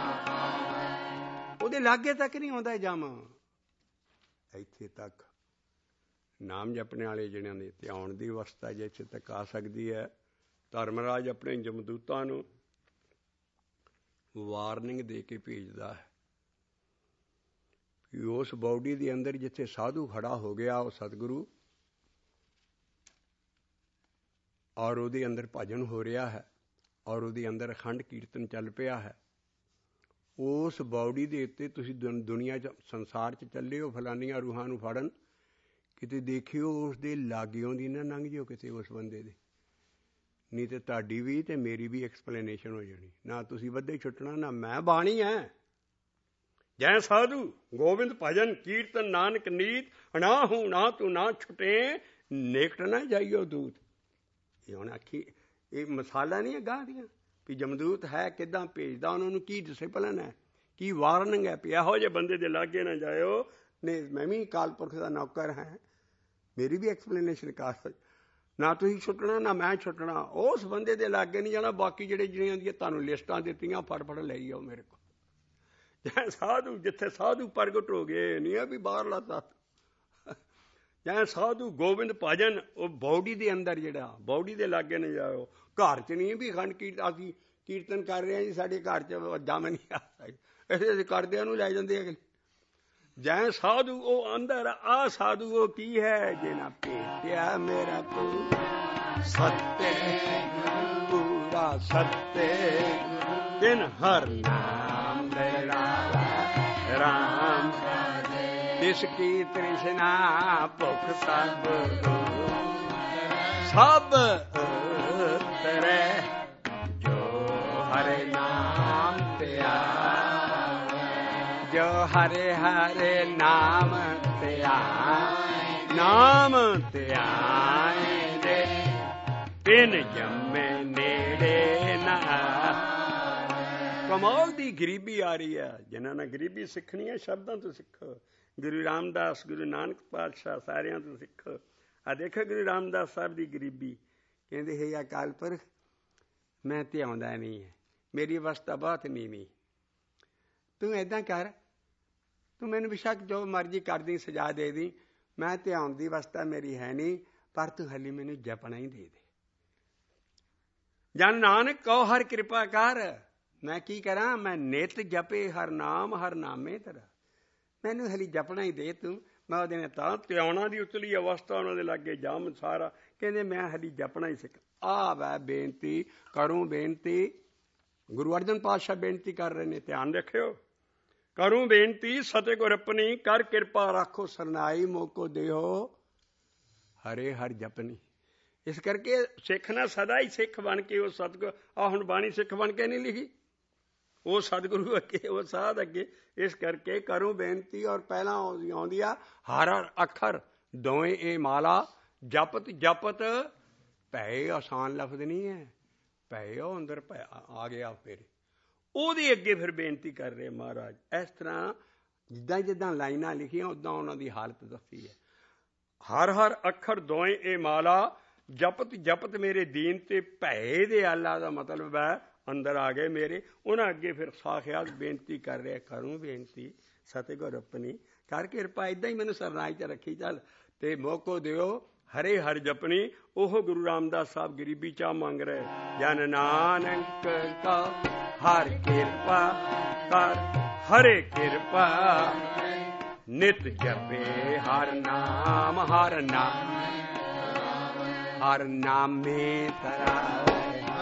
ਉਹਦੇ ਲਾਗੇ ਤੱਕ ਨਹੀਂ ਆਉਂਦਾ ਜਮ। ਇੱਥੇ ਤੱਕ ਨਾਮ ਜਪਣੇ ਵਾਲੇ ਜਿਹੜਿਆਂ ਦੇ ਧਿਆਉਣ ਦੀ ਅਵਸਥਾ ਜੇ ਇੱਥੇ ਤੱਕ ਆ ਸਕਦੀ ਹੈ। ਧਰਮਰਾਜ ਆਪਣੇ ਜਮਦੂਤਾਂ ਨੂੰ ਵਾਰਨਿੰਗ ਦੇ ਕੇ ਭੇਜਦਾ ਹੈ ਕਿ ਉਸ ਬਾਡੀ ਦੇ ਅੰਦਰ ਜਿੱਥੇ ਸਾਧੂ ਖੜਾ ਹੋ ਗਿਆ ਉਹ ਸਤਿਗੁਰੂ, ਔਰ ਉਹਦੇ ਅੰਦਰ ਭਜਨ ਹੋ ਰਿਹਾ ਹੈ, ਔਰ ਉਹਦੇ ਅੰਦਰ ਅਖੰਡ ਕੀਰਤਨ ਚੱਲ ਪਿਆ ਹੈ। ਉਸ ਬਾਡੀ ਦੇ ਉੱਤੇ ਤੁਸੀਂ ਦੁਨੀਆ 'ਚ ਸੰਸਾਰ 'ਚ ਚੱਲੇ ਹੋ ਫਲਾਨੀਆਂ ਰੂਹਾਂ ਨੂੰ ਫੜਨ, ਕਿਤੇ ਦੇਖਿਓ ਉਸ ਦੇ ਲਾਗਿਓਂ ਦੀ ਨਾ ਲੰਘ ਜਿਓ ਕਿਤੇ ਉਸ ਬੰਦੇ ਦੇ, ਨਹੀਂ ਤੇ ਤੁਹਾਡੀ ਵੀ ਤੇ ਮੇਰੀ ਵੀ ਐਕਸਪਲੇਨੇਸ਼ਨ ਹੋ ਜਾਣੀ। ਨਾ ਤੁਸੀਂ ਵੱਧੇ ਛੁੱਟਣਾ, ਨਾ ਮੈਂ। ਬਾਣੀ ਹੈ ਜੈ ਸਾਧੂ ਗੋਬਿੰਦ ਭਜਨ ਕੀਰਤਨ ਨਾਨਕ ਨੀਤ, ਨਾ ਹੂੰ ਨਾ ਤੂੰ ਨਾ ਛੁਟੇ, ਨੇਕਟ ਨਾ ਜਾਈਓ ਦੂਤ। ਇਹ ਹੁਣ ਆਖੀ ਇਹ ਮਸਾਲਾ ਨਹੀਂ ਹੈ ਗਾਹ ਦੀਆਂ ਵੀ ਜਮਦੂਤ ਹੈ ਕਿੱਦਾਂ ਭੇਜਦਾ, ਉਹਨਾਂ ਨੂੰ ਕੀ ਡਿਸਿਪਲਨ ਹੈ, ਕੀ ਵਾਰਨਿੰਗ ਹੈ ਵੀ ਇਹੋ ਜਿਹੇ ਬੰਦੇ ਦੇ ਲਾਗੇ ਨਾ ਜਾਇਓ। ਨੇ ਮੈਂ ਵੀ ਕਾਲ ਪੁਰਖ ਦਾ ਨੌਕਰ ਹਾਂ, ਮੇਰੀ ਵੀ ਐਕਸਪਲੇਨੇਸ਼ਨ ਕਰ ਹੋਈ। ਨਾ ਤੁਸੀਂ ਛੁੱਟਣਾ ਨਾ ਮੈਂ ਛੁੱਟਣਾ, ਉਸ ਬੰਦੇ ਦੇ ਲਾਗੇ ਨਹੀਂ ਜਾਣਾ। ਬਾਕੀ ਜਿਹੜੇ ਜਿਹੜੀਆਂ ਦੀਆਂ ਤੁਹਾਨੂੰ ਲਿਸਟਾਂ ਦਿੱਤੀਆਂ ਫਟਫਟ ਲਈ ਆਓ ਮੇਰੇ ਕੋਲ। ਜਾਂ ਸਾਧੂ ਜਿੱਥੇ ਸਾਧੂ ਪ੍ਰਗਟ ਹੋ ਗਏ, ਨਹੀਂ ਹੈ ਵੀ ਬਾਹਰਲਾ ਸਾਧੂ। ਜਾਂ ਸਾਧੂ ਗੋਬਿੰਦ ਭਜਨ, ਉਹ ਬੌਡੀ ਦੇ ਅੰਦਰ ਜਿਹੜਾ ਬੌਡੀ ਦੇ ਲਾਗੇ ਨਹੀਂ ਜਾਓ। ਘਰ 'ਚ ਨਹੀਂ ਵੀ ਖੰਡ ਕੀਰਤਨ, ਅਸੀਂ ਕੀਰਤਨ ਕਰ ਰਹੇ ਹਾਂ ਜੀ, ਸਾਡੇ ਘਰ 'ਚ ਵੱਜਾ ਮੈਂ ਨਹੀਂ ਆ ਸਕਦਾ, ਅਸੀਂ ਕਰਦਿਆਂ ਨੂੰ ਲੈ ਜਾਂਦੇ ਅਗਲੇ। ਜੈ ਸਾਧੂ ਉਹ ਅੰਦਰ, ਆ ਸਾਧੂ ਉਹ ਕੀ ਹੈ? ਜਿਨਾ ਭੇਟਿਆ ਮੇਰਾ ਪੂਰਾ ਸੱਤੇ ਪੂਰਾ ਸੱਤੇ ਤਿਨ ਹਰ ਨਾਮ ਮੇਰਾ ਰਾਮ ਜਿਸ ਕੀ ਤ੍ਰਿਸ਼ਨਾ ਭੁਖ ਸਭ ਸਭ ਤਰੇ ਜੋ ਹਰੇ ਨਾਮ ਪਿਆ ਜੋ ਹਰੇ ਹਰੇ ਨਾਮ ਧਿਆਏ ਨਾਮ ਧਿਆਏ ਦੇ ਤਿੰਨ ਜੰਮੇ ਨੇੜੇ ਨਾ। ਕਮਾਲ ਦੀ ਗਰੀਬੀ ਆ ਰਹੀ ਹੈ। ਜਿਨ੍ਹਾਂ ਨੇ ਗਰੀਬੀ ਸਿੱਖਣੀ ਹੈ ਸ਼ਬਦਾਂ ਤੋਂ ਸਿੱਖੋ। ਗੁਰੂ ਰਾਮਦਾਸ, ਗੁਰੂ ਨਾਨਕ ਪਾਤਸ਼ਾਹ ਸਾਰਿਆਂ ਤੋਂ ਸਿੱਖੋ। ਆ ਦੇਖੋ ਗੁਰੂ ਰਾਮਦਾਸ ਸਾਹਿਬ ਦੀ ਗਰੀਬੀ। ਕਹਿੰਦੇ ਹੈ ਅਕਾਲ ਪੁਰਖ ਮੈਂ ਧਿਆਉਂਦਾ ਨਹੀਂ ਹੈ, ਮੇਰੀ ਅਵਸਥਾ ਬਹੁਤ ਨੀਵੀਂ। ਤੂੰ ਏਦਾਂ ਕਰ, ਤੂੰ ਮੈਨੂੰ ਬੇਸ਼ੱਕ ਜੋ ਮਰਜ਼ੀ ਕਰਦੀ ਸਜ਼ਾ ਦੇ ਦੀ, ਮੈਂ ਧਿਆਨ ਦੀ ਅਵਸਥਾ ਮੇਰੀ ਹੈ ਨਹੀਂ, ਪਰ ਤੂੰ ਹਾਲੀ ਮੈਨੂੰ ਜਪਣਾ ਹੀ ਦੇ ਦੇ। ਜਨ ਨਾਨਕ ਕਹੋ ਹਰ ਕਿਰਪਾ ਕਰ। ਮੈਂ ਕੀ ਕਰਾਂ? ਮੈਂ ਨਿਤ ਜਪੇ ਹਰ ਨਾਮ ਹਰ ਨਾਮੇ ਤੇਰਾ। ਮੈਨੂੰ ਹਾਲੀ ਜਪਣਾ ਹੀ ਦੇ ਤੂੰ। ਮੈਂ ਉਹਦੇ ਨੇ ਤਾਂ ਧਿਆਉਣਾ ਦੀ ਉਤਲੀ ਅਵਸਥਾ ਉਹਨਾਂ ਦੇ ਲਾਗੇ ਜਾਮ ਸਾਰਾ। ਕਹਿੰਦੇ ਮੈਂ ਹਾਲੀ ਜਪਣਾ ਹੀ ਸਿੱਖ। ਆ ਵੈ ਬੇਨਤੀ ਕਰੂੰ, ਬੇਨਤੀ ਗੁਰੂ ਅਰਜਨ ਪਾਤਸ਼ਾਹ ਬੇਨਤੀ ਕਰ ਰਹੇ ਨੇ, ਧਿਆਨ ਰੱਖਿਓ। ਕਰੂੰ ਬੇਨਤੀ ਸਤਿਗੁਰ ਆਪਣੀ, ਕਰ ਕਿਰਪਾ ਰੱਖੋ ਸਰਨਾਈ, ਮੋਕੋ ਦਿਓ ਹਰੇ ਹਰ ਜਪਨੀ। ਇਸ ਕਰਕੇ ਸਿੱਖ ਨਾ ਸਦਾ ਹੀ ਸਿੱਖ ਬਣ ਕੇ ਉਹ ਸਤਿਗੁਰ, ਆਹ ਹੁਣ ਬਾਣੀ ਸਿੱਖ ਬਣ ਕੇ ਨਹੀਂ ਲਿਖੀ, ਉਹ ਸਤਿਗੁਰੂ ਅੱਗੇ, ਉਹ ਸਾਧ ਅੱਗੇ। ਇਸ ਕਰਕੇ ਕਰੂੰ ਬੇਨਤੀ। ਔਰ ਪਹਿਲਾਂ ਆਉਂਦੀ ਆ ਹਰ ਹਰ ਅੱਖਰ ਦੋਵੇਂ ਇਹ ਮਾਲਾ ਜਪਤ ਜਪਤ ਭੈ। ਆਸਾਨ ਲਫ਼ਜ਼ ਨਹੀਂ ਹੈ, ਭੈ ਉਹ ਅੰਦਰ ਭੈ ਆ ਗਿਆ। ਫਿਰ ਉਹਦੇ ਅੱਗੇ ਫਿਰ ਬੇਨਤੀ ਕਰ ਰਹੇ ਮਹਾਰਾਜ। ਇਸ ਤਰ੍ਹਾਂ ਜਿੱਦਾਂ ਜਿੱਦਾਂ ਲਾਈਨਾਂ ਲਿਖੀਆਂ ਉੱਦਾਂ ਉਹਨਾਂ ਦੀ ਹਾਲਤ ਦੱਸੀ ਹੈ। ਹਰ ਹਰ ਅੱਖਰ ਦੋਵੇਂ ਇਹ ਮਾਲਾ ਜਪਤ ਜਪਤ ਮੇਰੇ ਦੀਨ ਤੇ ਭੈ ਦੇ ਆਲਾ ਦਾ ਮਤਲਬ ਹੈ ਅੰਦਰ ਆ ਗਏ ਮੇਰੇ। ਉਹਨਾਂ ਅੱਗੇ ਫਿਰ ਸਾਖਿਆਤ ਬੇਨਤੀ ਕਰ ਰਿਹਾ, ਕਰੂੰ ਬੇਨਤੀ ਸਤਿਗੁਰ ਆਪਣੀ, ਕਰ ਕਿਰਪਾ ਏਦਾਂ ਹੀ ਮੈਨੂੰ ਸਰਨਾਈ 'ਚ ਰੱਖੀ ਚੱਲ, ਤੇ ਮੋਕੋ ਦਿਓ ਹਰੇ ਹਰ ਜਪਨੀ। ਉਹ ਗੁਰੂ ਰਾਮਦਾਸ ਸਾਹਿਬ ਗਰੀਬੀ ਚਾਹ ਮੰਗ ਰਹੇ। ਜਨ ਨਾਨਕ ਕਾ ਹਰ ਕਿਰਪਾ ਕਰ, ਹਰੇ ਕਿਰਪਾ ਨਿਤ ਜਪੇ ਹਰ ਨਾਮ ਹਰ ਨਾਮ ਹਰ ਨਾਮੇ ਤਰਾਵੇ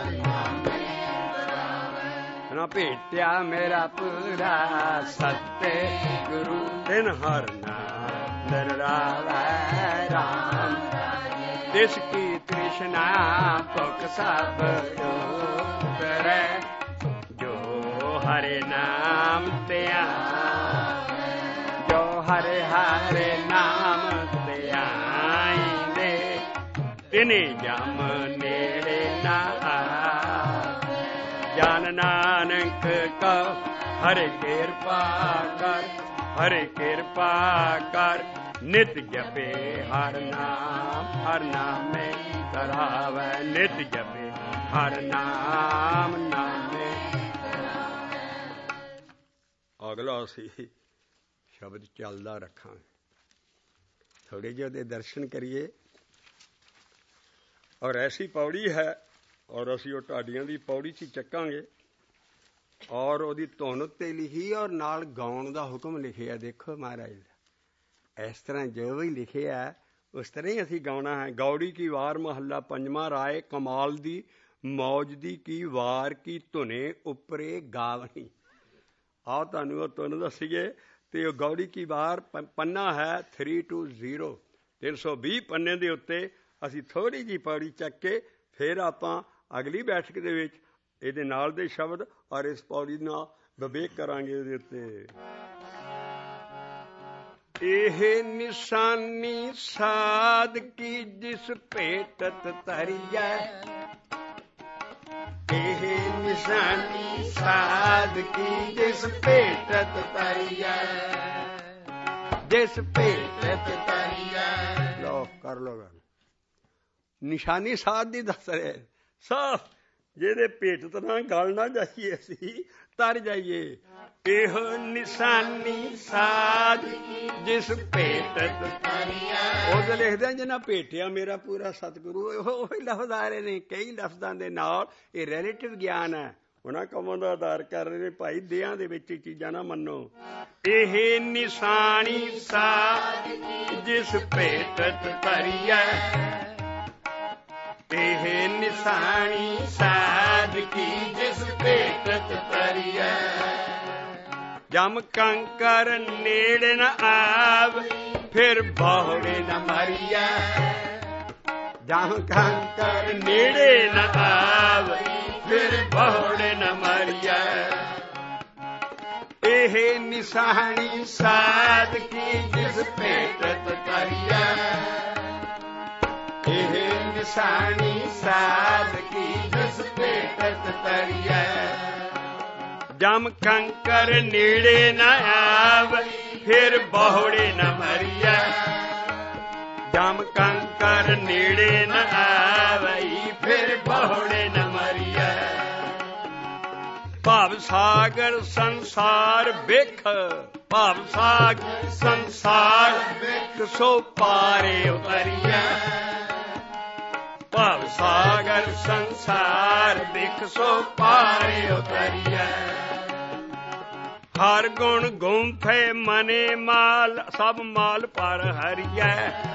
ਨਾ ਭੇਟਿਆ ਮੇਰਾ ਪੂਰਾ ਸੱਤੇ ਗੁਰੂ ਤਿਨ ਹਰ ਨਾਮ ਦਰਰਾਵੇ ਰਾਮ ਜਿਸ ਕੀ ਤ੍ਰਿਸ਼ਨਾ ਭੁਖ ਸਭ ਉਤਰੇ ਜੋ ਹਰੇ ਨਾਮ ਧਿਆਏ ਜੋ ਹਰੇ ਹਰੇ ਨਾਮ ਧਿਆਈ ਦੇ ਤਿਨੇ ਜਮ ਨੇੜੇ ਨਾ। ਜਨ ਨਾਨਕ ਕਹੋ ਹਰੇ ਕਿਰਪਾ ਕਰ, ਹਰੇ ਕਿਰਪਾ ਕਰ ਨਿਤ ਜਪੇ ਹਰ ਨਾਮ ਹਰ ਨਾਮੇ ਕਰਾਵੇ। ਨਿਤ ਜਪੇ ਹਰ ਨਾਮ ਨਾਮੇ। ਅਗਲਾ ਅਸੀਂ ਸ਼ਬਦ ਚੱਲਦਾ ਰੱਖਾਂਗੇ, ਥੋੜੇ ਜਿਹੇ ਉਹਦੇ ਦਰਸ਼ਨ ਕਰੀਏ। ਔਰ ਐਸੀ ਪੌੜੀ ਹੈ, ਔਰ ਅਸੀਂ ਉਹ ਢਾਡੀਆਂ ਦੀ ਪੌੜੀ 'ਚ ਚੱਕਾਂਗੇ। ਔਰ ਉਹਦੀ ਧੁਨ ਉੱਤੇ ਲਿਖੀ ਔਰ ਨਾਲ ਗਾਉਣ ਦਾ ਹੁਕਮ ਲਿਖਿਆ। ਦੇਖੋ ਮਹਾਰਾਜ ਦਾ ਇਸ ਤਰ੍ਹਾਂ ਜੋ ਵੀ ਲਿਖਿਆ ਉਸ ਤਰ੍ਹਾਂ ਹੀ ਅਸੀਂ ਗਾਉਣਾ ਹੈ। ਗੌੜੀ ਕੀ ਵਾਰ ਮਹੱਲਾ ਪੰਜਵਾਂ। ਰਾਏ ਕਮਾਲ ਦੀ ਮੌਜ ਦੀ ਕੀ ਵਾਰ ਕੀ ਧੁਨੇ ਉੱਪਰੇ ਗਾਵਣੀ। ਆਓ ਤੁਹਾਨੂੰ ਉਹ ਧੁਨ ਦੱਸੀਏ। ਤੇ ਉਹ ਗੌੜੀ ਕੀ ਵਾਰ ਪੰਨਾ ਹੈ ਥ੍ਰੀ ਟੂ ਜ਼ੀਰੋ, ਤਿੰਨ ਸੌ ਵੀਹ ਪੰਨੇ ਦੇ ਉੱਤੇ ਅਸੀਂ ਥੋੜ੍ਹੀ ਜਿਹੀ ਪੌੜੀ ਚੱਕ ਕੇ ਫਿਰ ਆਪਾਂ ਅਗਲੀ ਬੈਠਕ ਦੇ ਵਿੱਚ ਇਹਦੇ ਨਾਲ ਦੇ ਸ਼ਬਦ ਔਰ ਇਸ ਪੌੜੀ ਨਾਲ ਵਿਵੇਕ ਕਰਾਂਗੇ ਉਹਦੇ ਉੱਤੇ। ਇਹ ਨਿਸ਼ਾਨੀ ਸਾਧ ਕੀ ਜਿਸ ਭੇਟਤ ਧਰਿਐ, ਇਹ ਨਿਸ਼ਾਨੀ ਸਾਧ ਕੀ ਜਿਸ ਭੇਟਤ ਧਰਿਐ, ਜਿਸ ਭੇਟਤ ਧਰਿਐ। ਲੋ ਲਓ ਕਰ ਲਓ ਗੱਲ। ਨਿਸ਼ਾਨੀ ਸਾਧ ਦੀ ਦੱਸ ਰਿਹਾ ਸਾਫ, ਜਿਹਦੇ ਭੇਟ ਤਰ੍ਹਾਂ ਗਲ ਨਾ ਜਾਈਏ ਅਸੀਂ ਤਰ ਜਾਈਏ। ਇਹੋ ਨਿਸ਼ਾਨੀ ਸਾਧ ਜਿਸ ਭੇਟਤ ਉਹ ਲਿਖਦੇ ਜਿੰਨਾ ਭੇਟਿਆ ਮੇਰਾ ਪੂਰਾ ਸਤਿਗੁਰੂ। ਉਹ ਹੀ ਲਫ਼ਜ਼ ਆ ਰਹੇ ਨੇ ਕਈ ਲਫ਼ਜ਼ਾਂ ਦੇ ਨਾਲ। ਇਹ ਰਿਲੇਟਿਵ ਗਿਆਨ ਹੈ, ਉਹਨਾਂ ਕੰਮਾਂ ਦਾ ਆਧਾਰ ਕਰ ਰਹੇ ਨੇ। ਭਾਈ ਦੇਹਾਂ ਦੇ ਵਿੱਚ ਚੀਜ਼ਾਂ ਨਾ ਮੰਨੋ। ਇਹ ਨਿਸ਼ਾਨੀ ਸਾਧ ਜਿਸ ਭੇਟਤ ਧਰੀਐ, ਇਹ ਨਿਸ਼ਾਨੀ ਸਾਧ ਕੀ ਜਿਸ ਭੇਟਤ ਧਰੀਐ। ਜਮ ਕੰਕਰ ਨੇੜੇ ਨ ਆਵ ਫਿਰ ਬਹੁੜੇ ਨ ਮਰੀਐ। ਜਮ ਕੰਕਰ ਨੇੜੇ ਨ ਆਵ ਫਿਰ ਬਹੁੜੇ ਨ ਮਰੀਐ। ਇਹ ਨਿਸ਼ਾਨੀ ਸਾਧ ਕੀ ਜਿਸ ਭੇਟਤ ਧਰੀਐ, ਇਹ ਨਿਸ਼ਾਨੀ ਸਾਧ ਕੀ ਜਿਸ ਭੇਟਤ ਧਰੀਐ। ਜਮ ਕੰਕਰ ਨੇੜੇ ਨ ਆਵ ਫਿਰ ਬਹੁੜੇ ਨ ਮਰੀਐ। ਜਮ ਕੰਕਰ ਨੇੜੇ ਨ ਆਵਈ ਫਿਰ ਬਹੁੜੇ ਨ ਮਰੀਐ। ਭਵ ਸਾਗਰ ਸੰਸਾਰ ਬਿਖ, ਭਵ ਸਾਗਰ ਸੰਸਾਰ ਬਿਖ ਸੋ ਪਾਰੇ ਉਤਰੀਐ। ਭਵ ਸਾਗਰ ਸੰਸਾਰ ਬਿਖ ਸੋ ਪਾਰੇ ਉਤਰੀਐ। ਹਰ ਗੁਣ ਗੁੰਫੇ ਮਨੇ ਮਾਲ ਸਭ ਮਾਲ ਪਰ ਹਰੀਐ।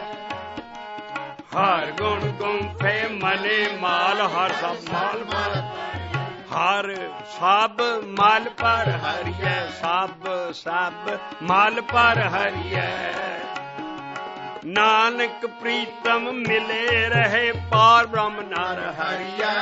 ਹਰ ਗੁਣ ਗੁੰਫੇ ਮਨੇ ਮਾਲ ਹਰ ਸਭ ਮਾਲ ਪਰ ਹਰ ਸਭ ਮਾਲ ਪਰ ਹਰੀਐ। ਸਭ ਸਭ ਮਾਲ ਪਰ ਹਰੀਐ। ਨਾਨਕ ਪ੍ਰੀਤਮ ਮਿਲੇ ਰਹੇ ਪਾਰ ਬ੍ਰਹਮ ਨਰ ਹਰੀਐ।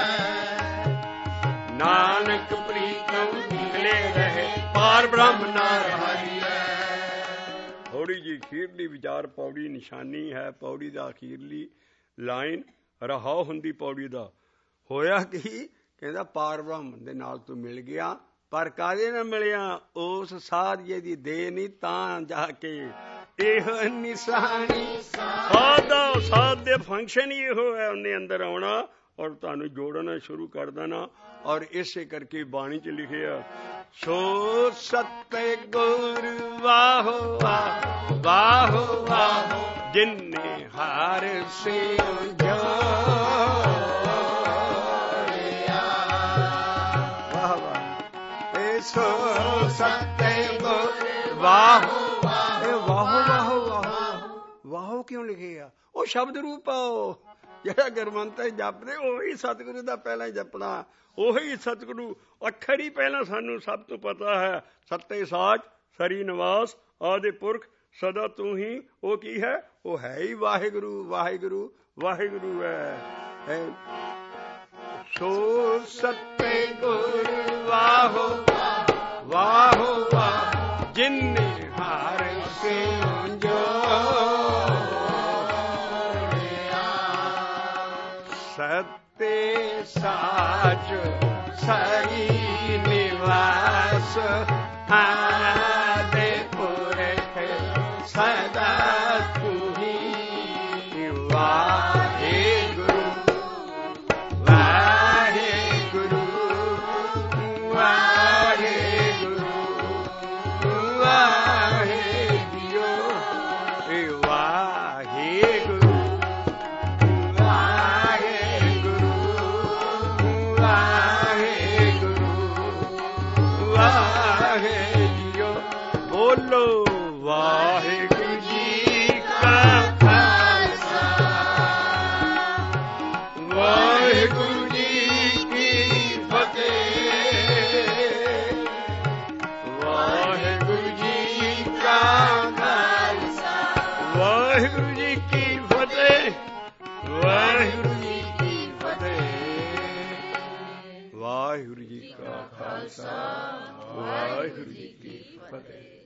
ਨਾਨਕ ਪ੍ਰੀਤਮ ਮਿਲੇ ਰਹੇ ਪਾਰ ਬ੍ਰਹਮ ਨਰ ਹਰੀਐ। ਥੋੜੀ ਜਿਹੀ ਅਖੀਰਲੀ ਵਿਚਾਰ ਪੌੜੀ ਨਿਸ਼ਾਨੀ ਹੈ। ਪੌੜੀ ਦਾ ਅਖੀਰਲੀ ਲਾਈਨ ਰਹਾਉ ਹੁੰਦੀ ਪੌੜੀ ਦਾ। ਹੋਇਆ ਕੀ ਕਹਿੰਦਾ ਪਾਰ ਬ੍ਰਹਮ ਦੇ ਨਾਲ ਤੂੰ ਮਿਲ ਗਿਆ, ਪਰ ਕਾਹਦੇ ਨਾਲ ਮਿਲਿਆ? ਉਸ ਸਾਧ ਜਿਹਦੀ ਦੇ ਨਹੀਂ ਤਾਂ ਜਾ ਕੇ। ਇਹ ਨਿਸ਼ਾਨੀ ਸਾਧ ਦਾ ਸਾਧ ਦੇ ਫੰਕਸ਼ਨ ਹੀ ਇਹੋ ਹੈ, ਉਹਨੇ ਅੰਦਰ ਆਉਣਾ ਔਰ ਤੁਹਾਨੂੰ ਜੋੜਨਾ ਸ਼ੁਰੂ ਕਰ ਦੇਣਾ। ਔਰ ਇਸੇ ਕਰਕੇ ਬਾਣੀ ਚ ਲਿਖਿਆ ਸੋ ਸਤਿ ਗੁਰ ਵਾਹੋ ਵਾਹ ਵਾਹੋ ਵਾਹ ਜਿਨੇ ਹਰ ਸਿਉ ਜੋੜਿਆ। ਵਾਹ ਵਾਹ ਇਹ ਸੋ ਸਤਿ ਗੁਰ ਵਾਹੋ ਵਾਹੋ ਵਾਹੋ ਵਾਹੋ ਵਾਹੋ ਕਿਉਂ ਲਿਖਿਆ? ਉਹ ਸ਼ਬਦ ਰੂਪ ਆ ਜਿਹੜਾ ਗੁਰਮੰਤ ਜਪਦੇ, ਉਹੀ ਸਤਿਗੁਰੂ ਦਾ ਪਹਿਲਾਂ ਹੀ ਜਪਣਾ, ਉਹੀ ਸਤਿਗੁਰੂ ਅੱਖਰ ਹੀ ਪਹਿਲਾਂ ਸਾਨੂੰ ਸਭ ਤੋਂ ਪਤਾ ਹੈ। ਸੱਤੇ ਸਾਚ ਸਰੀ ਨਿਵਾਸ ਆਦਿ ਪੁਰਖ ਸਦਾ ਤੂੰ ਹੀ। ਉਹ ਕੀ ਹੈ? ਉਹ ਹੈ ਹੀ ਵਾਹਿਗੁਰੂ ਵਾਹਿਗੁਰੂ ਵਾਹਿਗੁਰੂ ਹੈ। ਸੋ ਸੱਤੇ ਗੁਰ ਵਾਹੋ ਵਾਹੋ ਵਾਹ ਜਿਨੇ ਹਰ ਸਿਉ ਜੋੜਿਆ। ਸੱਤੇ ਸਾਚ ਸਰੀ ਨਿਵਾਸ ਆਦਿ ਪੁਰਖ ਸਦਾ ਤੂੰ ਹੀ। ਵਾਹਿਗੁਰੂ ਵਾਹਿਗੁਰੂ ਵਾਹਿਗੁਰੂ ਵਾਹਿਗੁਰੂ ਇਹ ਵਾਹਿਗੁਰੂ ਵਾਹਿਗੁਰੂ ਵਾਹਿਗੁਰੂ ਵਾਹਿਗੁਰੂ। ਬੋਲੋ ਵਾਹਿਗੁਰੂ ਜੀ ਕਾ ਖਾਲਸਾ ਵਾਹਿਗੁਰੂ ਜੀ ਕੀ ਫਤਿਹ। ਵਾਹਿਗੁਰੂ ਜੀ ਕਾ ਖਾਲਸਾ ਵਾਹਿਗੁਰੂ ਜੀ ਕੀ ਫਤਿਹ। ਵਾਹਿਗੁਰੂ ਜੀ ਕੀ ਫਤਿਹ। ਵਾਹਿਗੁਰੂ ਜੀ ਕਾ ਖਾਲਸਾ ਵਾਹਿਗੁਰੂ ਜੀ ਕੀ ਫਤਿਹ।